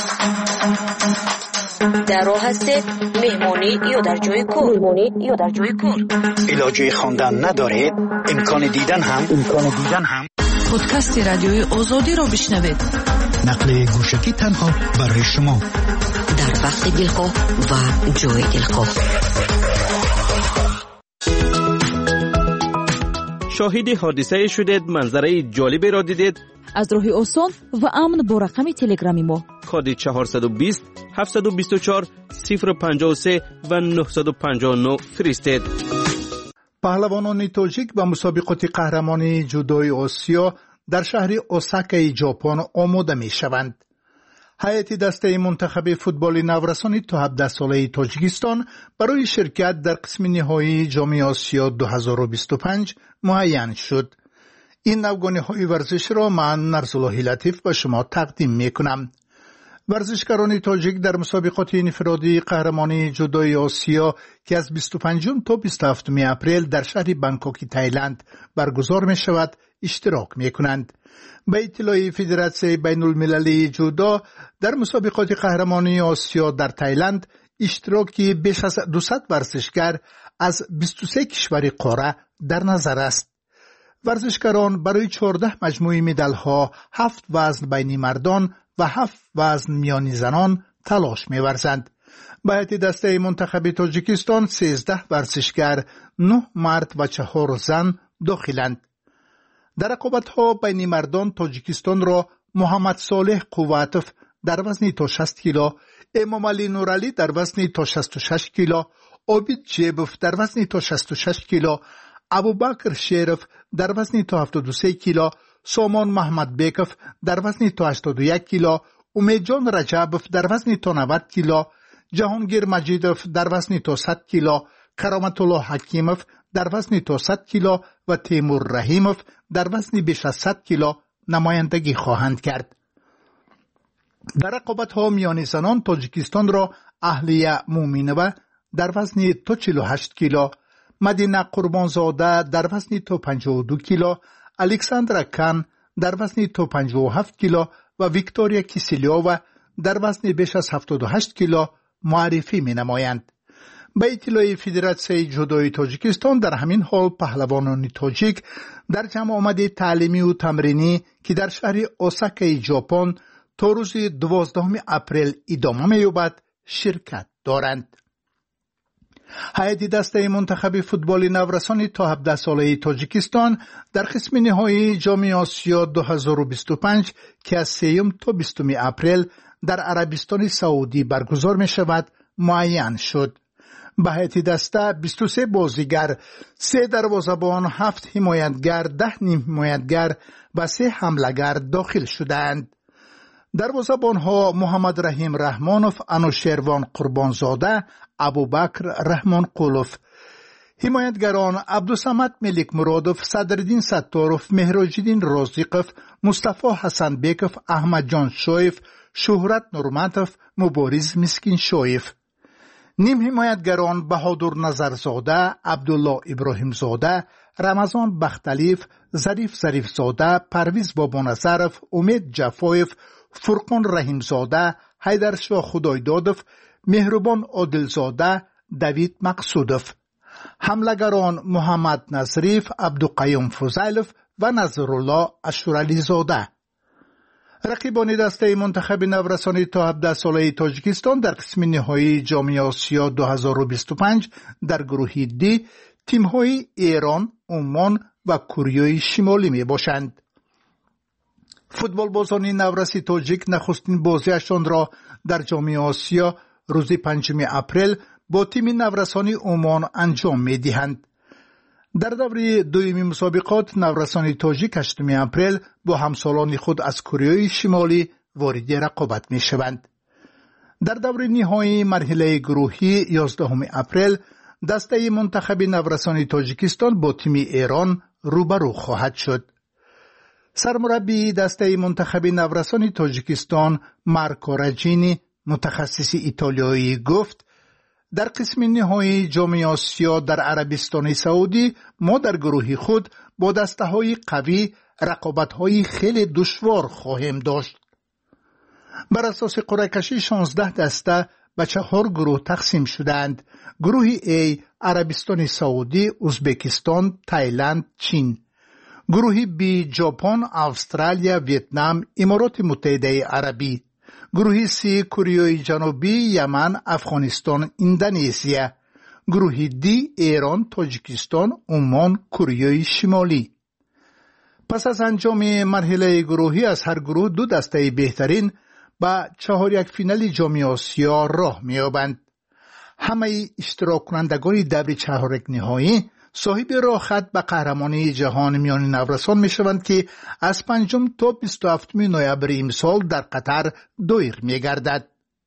در راه هستید مهمانی یا در جای کار مهمانی یا در جای کار علاجه خواندن ندارید، امکان دیدن هم امکان دیدن هم پادکست رادیوی آزادی را بشنوید. نقل گوشکی تنها برای شما. در وقت دلخواه و جای دلخواه. شاهد حادثه شدید، منظره جالبی را دیدید؟ از راه آسان و امن با رقم تلگرامی ما کد چهارصد و بیست هفتصد و بیست و چهار صفر پنجاه و سه و نهصد و پنجاه و نه فرستید. پهلوانان تاجیک به مسابقات قهرمانی جودوی آسیا در شهر اوساکای ژاپن آماده می شوند. هیئت دسته منتخب فوتبال نورسان تا هفده ساله تاجیکستان برای شرکت در قسم نهایی جام آسیا دو هزار و بیست و پنج معین شد. این نوگانه های ورزش را من نرزالله لطیف به شما تقدیم می کنم. ورزشکاران تاجیک در مسابقات انفرادی قهرمانی جودوی آسیا که از بیست و پنجم تا بیست و هفتم اپریل در شهر بانکوک تایلند برگزار می شود اشتراک می کنند. به اطلاع فدراسیون بین المللی جودو در مسابقات قهرمانی آسیا در تایلند اشتراکی بیش از دویست ورزشکار از بیست و سه کشور قاره در نظر است. ورزشکاران برای چهارده مجموعه مدال ها، هفت وزن بین مردان و هفت وزن میان زنان تلاش می‌ورزند. به هیئت دسته منتخب تاجیکستان سیزده ورزشکار، نه مرد و چهار زن داخلند. در رقابت‌ها بین مردان تاجیکستان را محمد صالح قواتف در وزن تا شصت کیلو، امام علی نورعلی در وزن تا شصت و شش کیلو، عابد جیبوف در وزن تا شصت و شش کیلو، ابوبکر شریف در وزن تا هفتاد و سه کیلو، سامان محمد بیکف در وزن تا هشتاد و یک کیلو، امیدجان رجبوف در وزن تا نود کیلو، جهانگیر مجیدوف در وزن تا صد کیلو، کرامت الله حکیموف در وزن تا صد کیلو و تیمور رحیموف در وزن بیش از صد کیلو نمایندگی خواهند کرد. در رقابت‌ها میان زنان تاجیکستان را اهلیه مومینوه در وزن تا چهل و هشت کیلو، مدینه قربانزاده در وزن تا پنجاه و دو کیلو، الکساندرا کان در وزن تا پنجاه و هفت کیلو و ویکتوریا کیسلیووا در وزن بیش از هفتاد و هشت کیلو معرفی می نمایند. به اطلاع فدراسیون جودوی تاجیکستان در همین حال پهلوانان تاجیک در جمع آمد تعلیمی و تمرینی که در شهر اوساکای ژاپن تا روز دوازدهم اپریل ادامه می‌یابد شرکت دارند. هیئت دسته منتخب فوتبال نورسان تا هفده ساله تاجیکستان در قسم نهایی جام آسیا دو هزار و بیست و پنج که از سوم تا بیستم اپریل در عربستان سعودی برگزار می شود معین شد. به هیئت دسته بیست و سه بازیگر، سه دروازه‌بان، هفت حمایتگر، ده نیم حمایتگر و سه حمله‌گر داخل شدند. دروازه‌بان‌ها محمد رحیم رحمانوف، انوشیروان قربانزاده، ابوبکر رحمان قولوف. حمایتگران عبدالصمد ملک مرادوف، صدرالدین ستاروف، مهراجالدین رازیقوف، مصطفی حسن بیکوف، احمد جان شویف، شهرت نورمتوف، مبارز مسکین شویف. نیم حمایتگران بهادر نظرزاده، عبدالله ابراهیم زاده، رمضان بختلیف، ظریف ظریف زاده، پرویز بابانظرف، امید جفایف، فرقان رحیم زاده، حیدرشاه خدایدادوف، مهربان عادلزاده، دوید مقصودوف. حملگران محمد نظریف، عبدالقیوم فضیلوف و نظرالله اشورعلی زاده. رقیبان دسته منتخب نورسان تا هفده ساله تاجیکستان در قسم نهایی جام آسیا دو هزار و بیست و پنج در گروه دی تیم‌های ایران، عمان و کره شمالی می باشند. فوتبال بازان نورسی تاجیک نخستین بازیشان را در جام آسیا روز پنجم اپریل با تیم نورسانی عمان انجام می دهند. در دوره دومی مسابقات نورسان تاجیک هشتم اپریل با همسالان خود از کره شمالی وارد رقابت می شوند. در دوره نهایی مرحله گروهی یازدهم اپریل دسته منتخب نورسان تاجیکستان با تیم ایران روبرو خواهد شد. سرمربی دسته منتخب نورسان تاجیکستان مارکو راجینی متخصص ایتالیایی گفت در قسم نهایی جام آسیا در عربستان سعودی ما در گروه خود با دسته های قوی رقابت های خیلی دشوار خواهیم داشت. بر اساس قرعه کشی شانزده دسته به چهار گروه تقسیم شدند. گروه A عربستان سعودی، ازبکستان، تایلند، چین. گروه B ژاپن، استرالیا، ویتنام، امارات متحده عربی. گروه سی کره جنوبی، یمن، افغانستان، اندونزیا. گروه دی ایران، تاجیکستان، عمان، کره شمالی. پس از انجام مرحله گروهی از هر گروه دو دسته بهترین با چهار یک فینال جام آسیا راه می‌یابند. همه اشتراک کنندگان دور چهار یک نهایی صاحب راه خط به قهرمانی جهان میان نورسان میشوند که از پنجم تا بیست و هفتم نوامبر امسال در قطر دایر میگردد.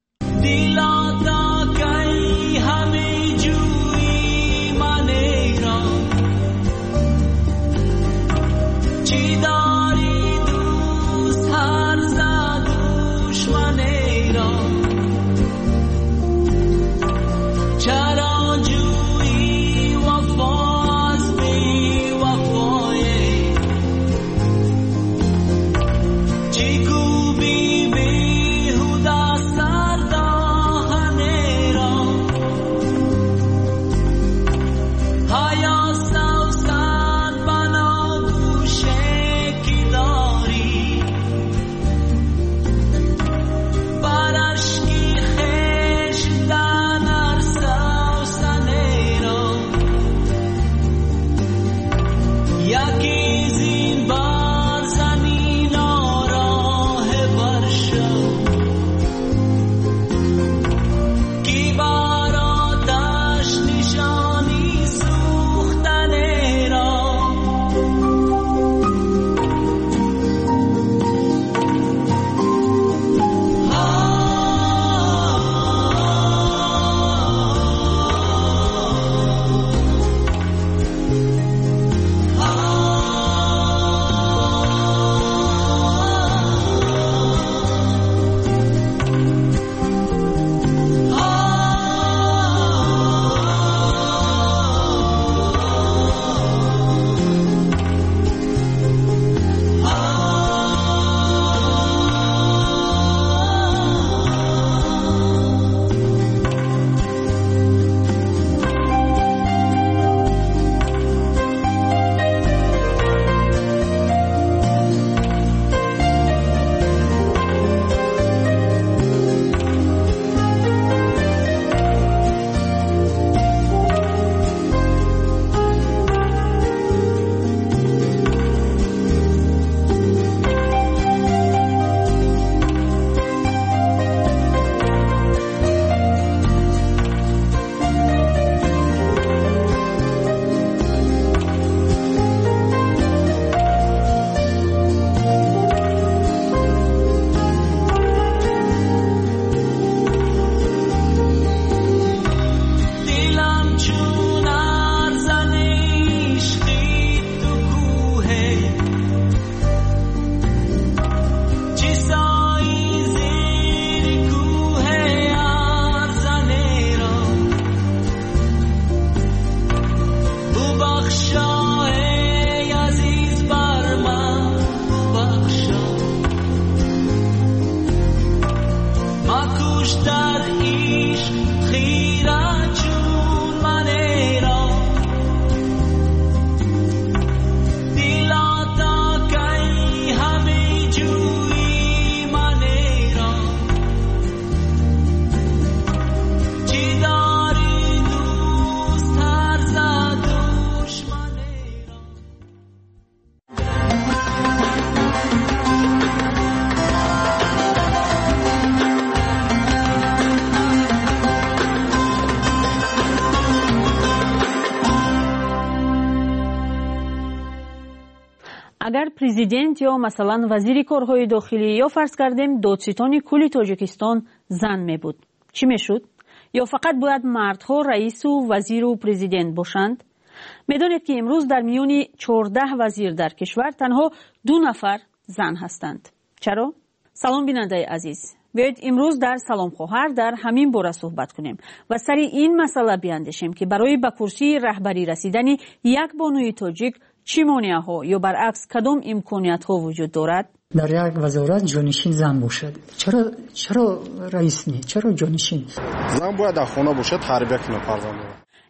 اگر پرزیدنت یا مثلا وزیر کارهای داخلی یا فرض کردیم دادستان کل تاجیکستان زن می بود، چی می شد؟ یا فقط باید مردها رئیس و وزیر و پرزیدنت باشند؟ میدانید که امروز در میون چهارده وزیر در کشور تنها دو نفر زن هستند. چرا؟ سلام بیننده عزیز، بیایید امروز در سلام خواهر در همین باره صحبت کنیم و سر این مسئله بیاندیشیم که برای به کرسی رهبری رسیدن یک بانوی تاجیک چی مانع‌ها یا برعکس کدام امکانیت‌ها وجود دارد؟ در یک وزارت جانشین زن باشد. چرا چرا رئیس نی؟ چرا جانشین؟ زن باید در خانه باشد، تربیت کنه فرزند.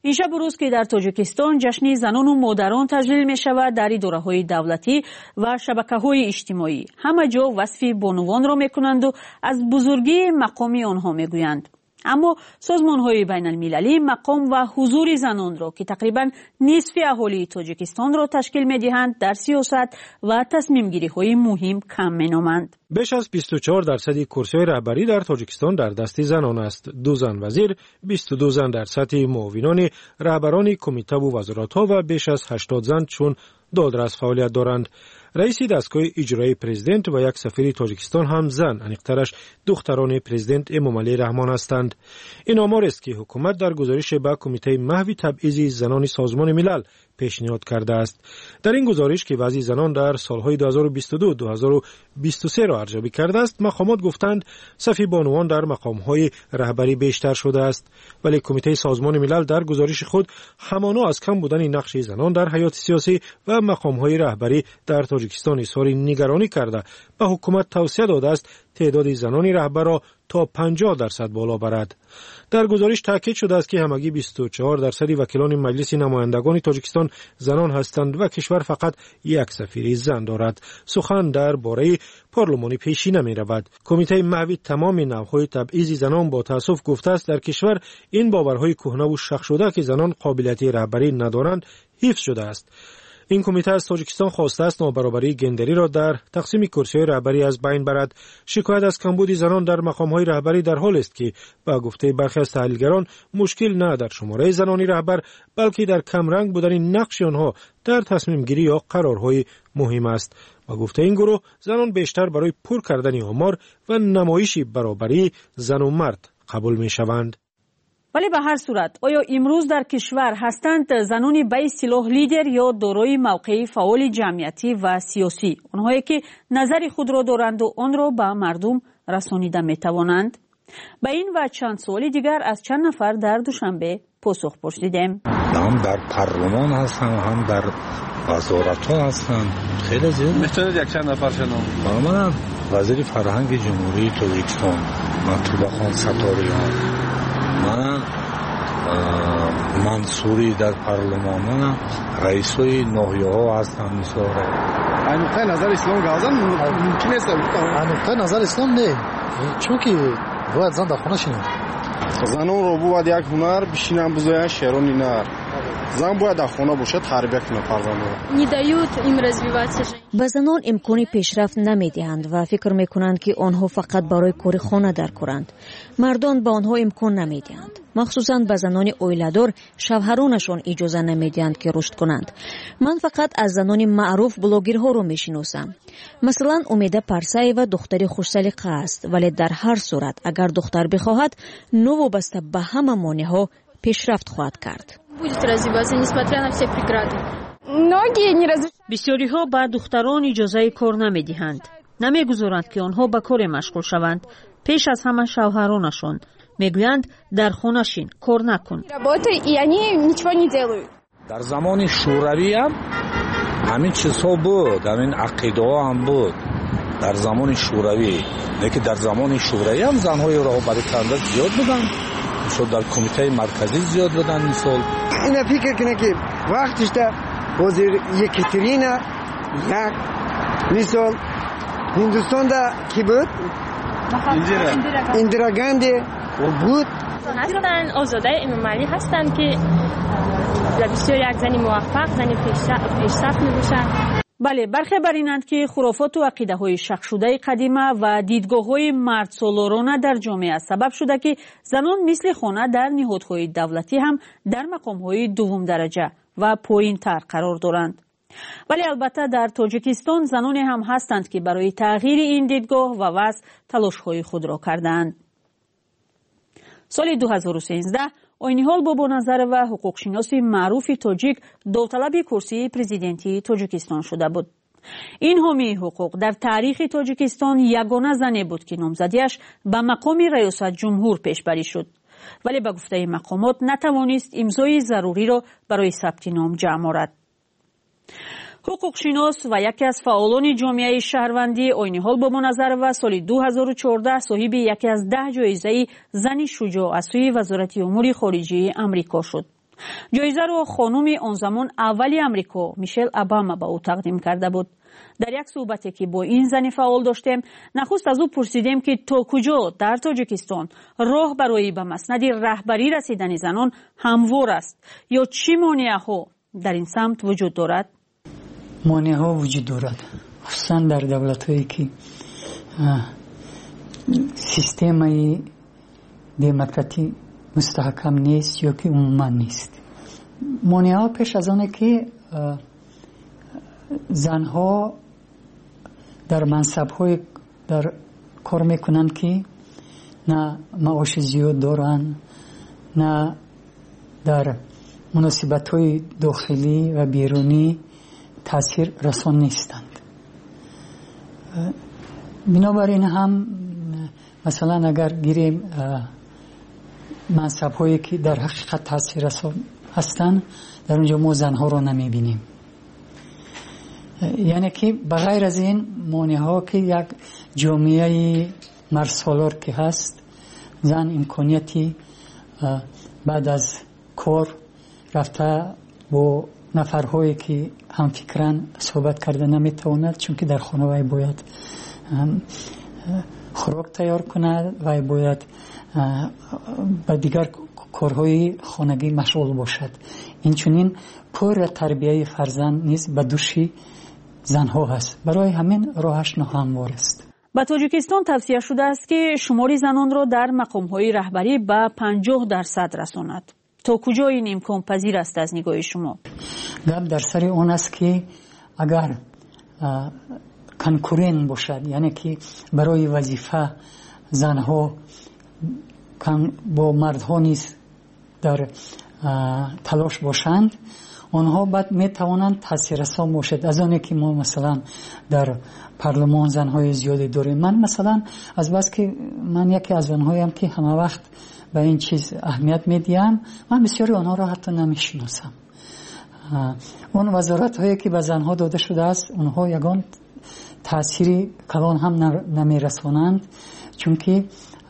این شب و روز که در تاجیکستان جشن زنان و مادران تجلیل می شود، در اداره‌های دولتی و شبکه‌های اجتماعی همه جا وصف بانوان را می کنند و از بزرگی مقام آنها می گویند. اما سازمان‌های بین المللی مقام و حضور زنان را که تقریباً نصف اهالی تاجیکستان را تشکیل می‌دهند در سیاست و تصمیم‌گیری‌های مهم کم می‌نمایند. بیش از بیست و چهار درصد کرسی‌های رهبری در تاجیکستان در دست زنان است. دو زن وزیر، بیست و دو زن در سطح معاونان رهبران کمیته و وزارت‌ها و بیش از هشتاد زن چون دادرس فعالیت دارند. رئیس دستگاه اجرایی پرزیدنت و یک سفیر تاجیکستان هم زن، انیقترش دختران پرزیدنت امامعلی رحمان هستند. این آمار است که حکومت در گزارش به کمیته محو تبعیض زنان سازمان ملل پیشنهاد کرده است. در این گزارش که وضع زنان در سالهای دو هزار و بیست و دو تا دو هزار و بیست و سه را ارزیابی کرده است، مقامات گفتند صف بانوان در مقام‌های رهبری بیشتر شده است، ولی کمیته سازمان ملل در گزارش خود همانا از کم بودن نقش زنان در حیات سیاسی و مقام‌های رهبری در تاجیکستان اظهار نگرانی کرده به حکومت توصیه داده است تعداد زنان رهبر را تا پنجاه درصد بالا برد. در گزارش تاکید شده است که همگی بیست و چهار درصد وکیلان مجلس نمایندگان تاجیکستان زنان هستند و کشور فقط یک سفیر زن دارد. سخن در باره پارلمانی پیشی نمی رود. کمیته محو تمام نوع‌های تبعیض زنان با تأسف گفته است در کشور این باورهای کهنه و شخ شده که زنان قابلیت رهبری ندارند حفظ شده است. این کمیته از تاجیکستان خواسته است نابرابری گندری را در تقسیم کرسی‌های رهبری از بین برد. شکایت از کمبود زنان در مقام‌های رهبری در حال است که با گفته برخی از تحلیلگران مشکل نه در شماره زنانی رهبر بلکه در کمرنگ بودن نقش آنها در تصمیم گیری یا قرارهای مهم است. با گفته این گروه زنان بیشتر برای پر کردن آمار و نمایش برابری زن و مرد قبول می شوند. ولی به هر صورت آیا امروز در کشور هستند زنانی به اصطلاح لیدر یا دارای موقعی فعال جمعیتی و سیاسی، آنهایی که نظر خود را دارند و آن را به مردم رسانیده می توانند؟ به این و چند سوال دیگر از چند نفر در دوشنبه پاسخ پرسیدیم. هم در پارلمان هستند هم در وزارت ها هستند. خیلی زیاد. میتونید یک چند نفر شنو؟ من وزیر فرهنگ جمهوری تاجیکستان مطلوب خان ستاریان، من منصوری در پارلمان، من رئیسوی ناحیه ها هستم. مثلا این نقطه نظر اسلام گازن ممکن است این نقطه نظر اسلام نه، چون که باید زن در خانه شینم. زنان رو باید یک هنر بشینن بزاین شعرانی نر. زن باید در خانه باشه تربیت کنه فرزندان. Не дают им развиваться. به زنان امکان پیشرفت نمیدهند و فکر میکنند که آنها فقط برای کار خانه در کارند. مردان به آنها امکان نمیدهند. مخصوصاً به زنان اویلادار شوهرانشان اجازه نمیدهند که رشد کنند. من فقط از زنان معروف بلاگرها رو میشناسم. مثلا امیده پرسایوا دختری خوش سلیقه است، ولی در هر صورت اگر دختر بخواهد نو وابسته به همه مانعها پیشرفت خواهد کرد. بسیاری ها به دختران اجازه کار نمیدهند. نمیگذارند که آنها به کار مشغول شوند. پیش از همه شوهرانشان میگویند در خانه‌شین کار نکن. در زمان شوروی هم همین چیزها بود، همین عقیده ها هم بود در زمان شوروی. لیکن در زمان شوروی هم زنهای رهبری کننده زیاد بودن، مثلا در کمیته مرکزی زیاد بودن. مثال اینا فکر کنه که وقتش ده وزیر یکیترینا یک مثال هندوستان ده کی بود؟ اندرا گاندی بود. هستن آزاده امامعلی هستن که بسیار یک زنی موفق، زنی پیشرفت می‌باشن. بله، برخی بر اینند که خرافات و عقیده های شخ شده قدیمه و دیدگاه های مرد سالارانه در جامعه سبب شده که زنان مثل خانه در نهادهای دولتی هم در مقام های دوم درجه و پایین تر قرار دارند. ولی البته در تاجیکستان زنانی هم هستند که برای تغییر این دیدگاه و وضع تلاش های خود را کردند. سال دو هزار و سیزده آینیحال بابا نظر و حقوقشناس معروف تاجیک داوطلب کرسی پرزیدنتی تاجیکستان شده بود. این حامی حقوق در تاریخ تاجیکستان یگانه زنی بود که نامزدیش به مقام ریاست جمهور پیشبری شد، ولی به گفته مقامات نتوانست امضای ضروری را برای ثبت نام جمع آورد. حقوقشناس و یکی از فعالان جامعه شهروندی آینیحال بابا نظر و سال دو هزار و چهارده صاحب یکی از ده جایزه زن شجاع از سوی وزارت امور خارجه آمریکا شد. جایزه رو خانم آن زمان اولی امریکا میشل اوباما به او تقدیم کرده بود. در یک صحبتی که با این زن فعال داشتیم، نخست از او پرسیدیم که تا کجا در تاجیکستان راه برای به مسند رهبری رسیدن زنان هموار است یا چی مانع‌ها در این سمت وجود دارد؟ مانع‌ها وجود دارد، خصوصا در دولت‌هایی که سیستم دموکراتی مستحکم نیست یا که عموما نیست. مانع‌ها پیش از آنه که زنها در منصب‌های در کار میکنند که نه معاش زیاد دارن، نه در مناسبت‌های داخلی و بیرونی تاثیر رسان نیستند. بنابراین هم مثلا اگر گیریم منصب‌هایی که در حقیقت تاثیر رسان هستند، در اونجا ما زنها رو نمیبینیم. یعنی که بغیر از این مانع‌ها که یک جامعه مرسالار که هست، زن امکانیتی بعد از کار رفته با نفرهایی که هم فکرن صحبت کرده نمیتواند، چون که در خانه وای باید خوراک تیار کند و باید با دیگر کارهای خانگی مشغول باشد. این چنین پر تربیه فرزند نیز به دوشی زنها هست. برای همین راهش ناهموار است. با تاجیکستان توصیه شده است که شمار زنان را در مقام‌های رهبری به پنجاه درصد رساند. تا کجا این امکان پذیر است از نگاه شما؟ گپ در سر آن است که اگر کنکورن باشد، یعنی که برای وظیفه زنها با مردها نیز در تلاش باشند، آنها بعد می توانند تاثیررسان باشد. از آنه که ما مثلا در پارلمان زنهای زیادی داریم. من مثلا از بس که من یکی از آنهایم که همه وقت به این چیز اهمیت میدیم، من بسیاری آنها را حتی نمیشناسم. اون وزارت هایی که به زنها داده شده است، اونها یگان تأثیری کلان هم نمیرسانند، چون که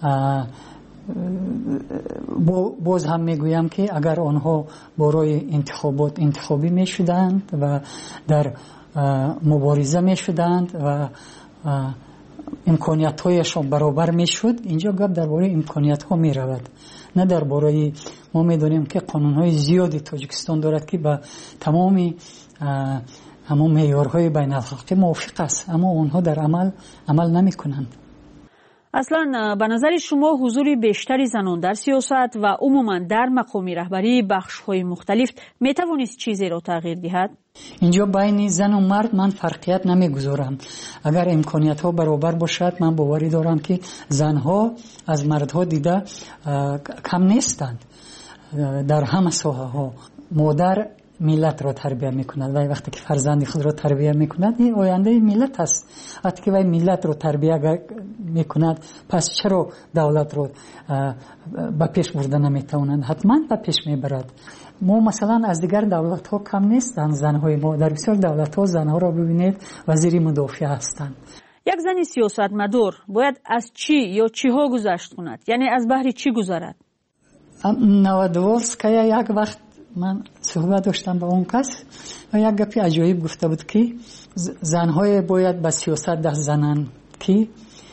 باز هم میگویم که اگر آنها برای انتخابات انتخابی میشدند و در مبارزه میشدند و امکانیت هایشان برابر میشد، اینجا گپ درباره امکانیت ها میرود، نه درباره. ما میدونیم که قانون های زیادی تاجیکستان دارد که با تمامی همون معیارهای بین الخلقی موافق است، اما آنها در عمل عمل نمی کنند. اصلا به نظر شما حضور بیشتری زنان در سیاست و عموما در مقام رهبری بخش‌های مختلف می توانست چیزی را تغییر دهد؟ اینجا بین زن و مرد من فرقیت نمیگذارم. اگر امکانیت ها برابر باشد، من باوری دارم که زنها از مردها دیده کم نیستند در همه ساحه ها. مادر ملت را تربیت میکند و وقتی که فرزند خود را تربیت میکند، این آینده ملت است. وقتی که وی ملت را تربیت میکند، پس چرا دولت را به پیش برده نمیتوانند؟ حتما به پیش میبرد. ما مثلا از دیگر دولت ها کم نیستند زنهای ما. در بسیار دولت ها زنها را ببینید وزیر مدافع هستند. یک زن سیاستمدار باید از چی یا چی ها گذشت کند؟ یعنی از بحر چی گذرد؟ نوادولسکایا یک وقت من صحبت داشتم با اون کس و یک گپی عجایب گفته بود که زنهای باید به سیاست دست زنند که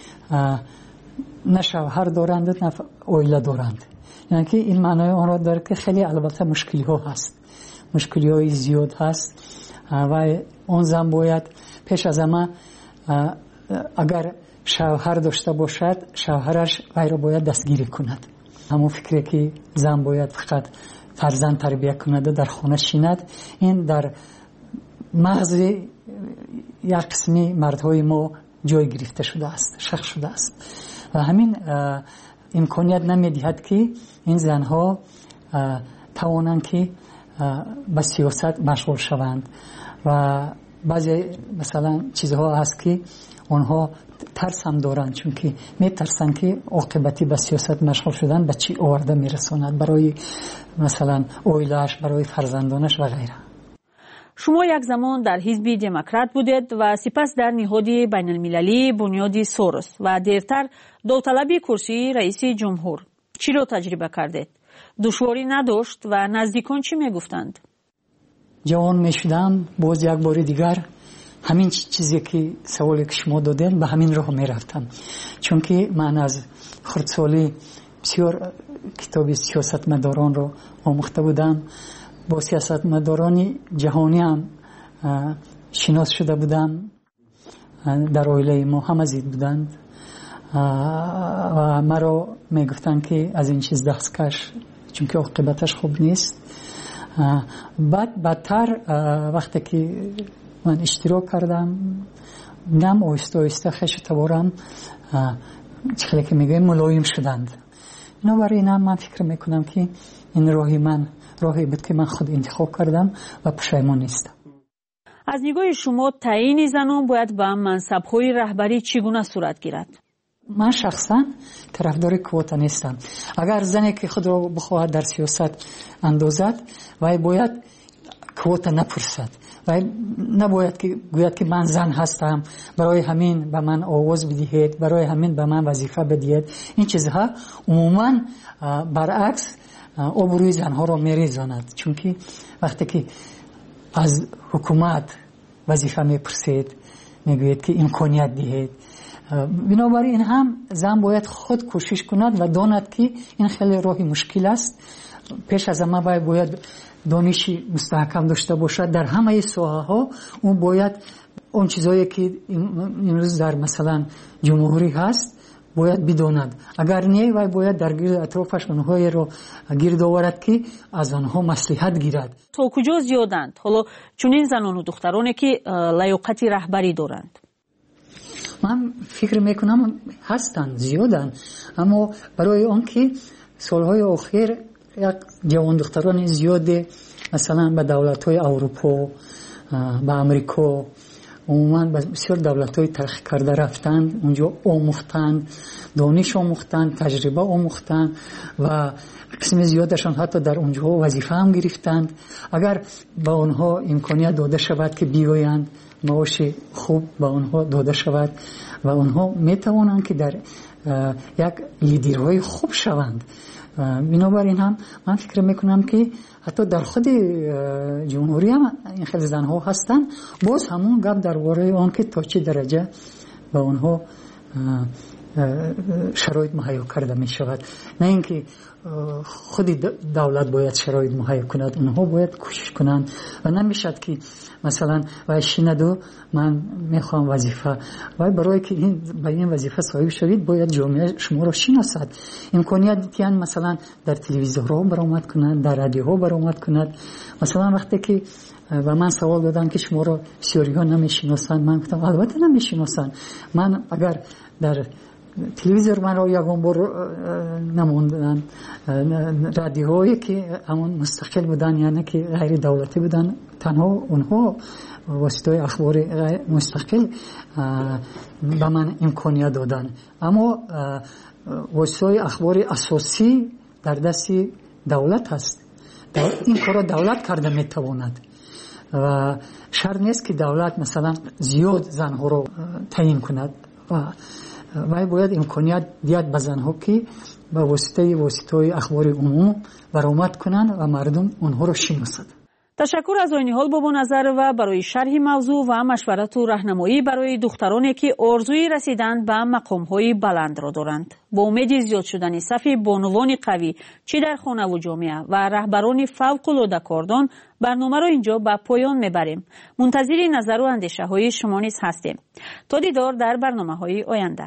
نه شوهر دارند نه اویله دارند. یعنی که این معنای آن را داره که خیلی البته مشکلی ها هست، مشکلی های زیاد هست و اون زن باید پیش از همه اگر شوهر داشته باشد، شوهرش وی را باید دستگیری کند. همون فکری که زن باید فقط فرزند تربیت کند در خانه شیند، این در مغز یک قسمی مردهای ما جای گرفته شده است، شخص شده است و همین امکانیت نمیدهد که این زنها توانند که به سیاست مشغول شوند و بعضی مثلا چیزها هست که آنها ترس هم دارند، چون که میترسند که عاقبتی به سیاست مشغول شدن به چی آورده میرساند برای مثلا اویلش، برای فرزندانش و غیره. شما یک زمان در حزب دموکرات بودید و سپس در نهاد بین المللی بنیاد سوروس و دیرتر داوطلبی کرسی رئیس جمهور. چی رو تجربه کردید؟ دشواری نداشت و نزدیکان چی میگفتند؟ جوان میشدم باز یک بار دیگر همین چیزی که سوالی که شما دادین به همین راه میرفتم، چون که من از خردسالی بسیار کتاب سیاستمداران رو آموخته بودم، با سیاستمداران جهانی هم شناس شده بودم، در عائله ما هم از این بودند و مرا میگفتن که از این چیز دست کش، چون که عاقبتش خوب نیست. بعد بدتر وقتی که من اشتراک کردم نم آیسته آیسته خش تبارم چخلی که میگه ملایم شدند. اینو برای این هم من فکر میکنم که این راهی من راهی بود که من خود انتخاب کردم و پشیمان نیستم. از نگاه شما تعیین زنان باید به منصب‌های رهبری چگونه صورت گیرد؟ من شخصا طرفدار کوتا نیستم. اگر زنی که خود را بخواهد در سیاست اندازد و باید کوتا نپرسد و نباید که گوید که من زن هستم برای همین به من آواز بدهید، برای همین به من وظیفه بدهید. این چیزها عموما برعکس آبروی زنها را میریزاند، چون که وقتی که از حکومت وظیفه میپرسید میگوید که امکانیت دهید، بنابراین هم زن باید خود کوشش کند و داند که این خیلی راهی مشکل است. پیش از همه باید, باید دانشی مستحکم داشته باشد در همه ساحه ها. اون باید اون چیزایی که امروز در مثلا جمهوری هست باید بداند، اگر نه وای باید در گرد اطرافش اونهایی رو گرد آورد که از آنها مصلحت گیرد. تا کجا زیادند حالا چنین زنان و دخترانی که لیاقت رهبری دارند؟ من فکر میکنم هستند، زیادند، اما برای آن که سالهای آخر یک جوان دختران زیاد مثلا به دولت‌های اروپا، به امریکا، عموما بسیار دولت‌های ترقی کرده رفتند، اونجا آموختند، دانش آموختند، تجربه آموختند و قسم زیادشان حتی در اونجا وظیفه هم گرفتند. اگر به آنها امکانیت داده شود که بیایند، معاش خوب به آنها داده شود و آنها میتوانند که در یک لیدرهای خوب شوند. بنابراین هم من فکر میکنم که حتی در خود جمهوری هم این خیلی زنها هستن، باز همون گپ درباره آن که تا چه درجه به آنها شرایط مهیا کرده می شود. نه اینکه خود دولت باید شرایط مهیا کند، اونها باید کوشش کنند و نمیشد که مثلا و شیندو من میخوام وظیفه و برای که این به این وظیفه صاحب شوید باید جامعه شما رو شناسد. امکانیت دیدن مثلا در تلویزیون‌ها برآمد کند، در رادیوها برآمد کند. مثلا وقتی که و من سوال دادم که شما رو بسیاری‌ها نمیشناسند، من گفتم البته نمیشناسند. من اگر در تلویزیون من رو یکم بار نموندن، رادیوهایی که همون مستقل بودن یعنی که غیر دولتی بودن، تنها اونها واسطه اخبار مستقل به من امکانیت دادن، اما واسطه اخبار اساسی در دست دولت هست. این کار دولت کرده میتواند و شرط نیست که دولت مثلا زیاد زنها رو تعیین کند و و باید امکانیت دیاد به زنها که به واسطه واسطه اخبار عموم برآمد کنند و مردم اونها رو شناسند. تشکر از عین حال بابا نظر و برای شرح موضوع و مشورت و راهنمایی برای دخترانی که آرزوی رسیدن به مقام‌های بلند را دارند. با امید زیاد شدن صف بانوان قوی چه در خانه و جامعه و رهبران فوق‌العاده کاردان، برنامه را اینجا به پایان میبریم. منتظر نظر و اندیشه‌های شما نیز هستیم. تا دیدار در برنامه‌های آینده.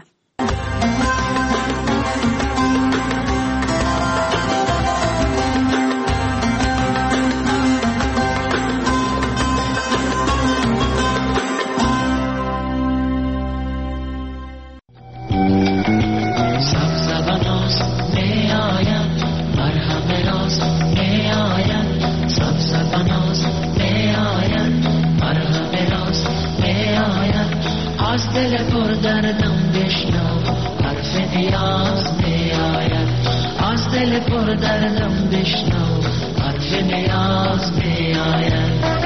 دل پر دردم بشنو حرف نیاز می آید، از دل پر دردم بشنو حرف نیاز می آید.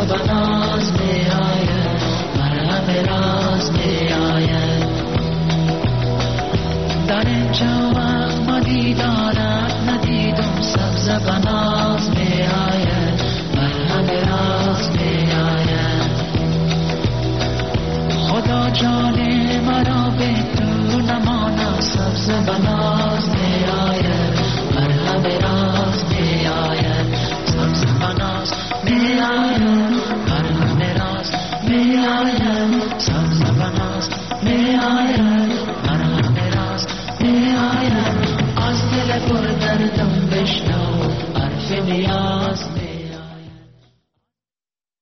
بناز می آید مرهم راز می آید در اینجا وقت ما دیدارت ندیدم سبز بناز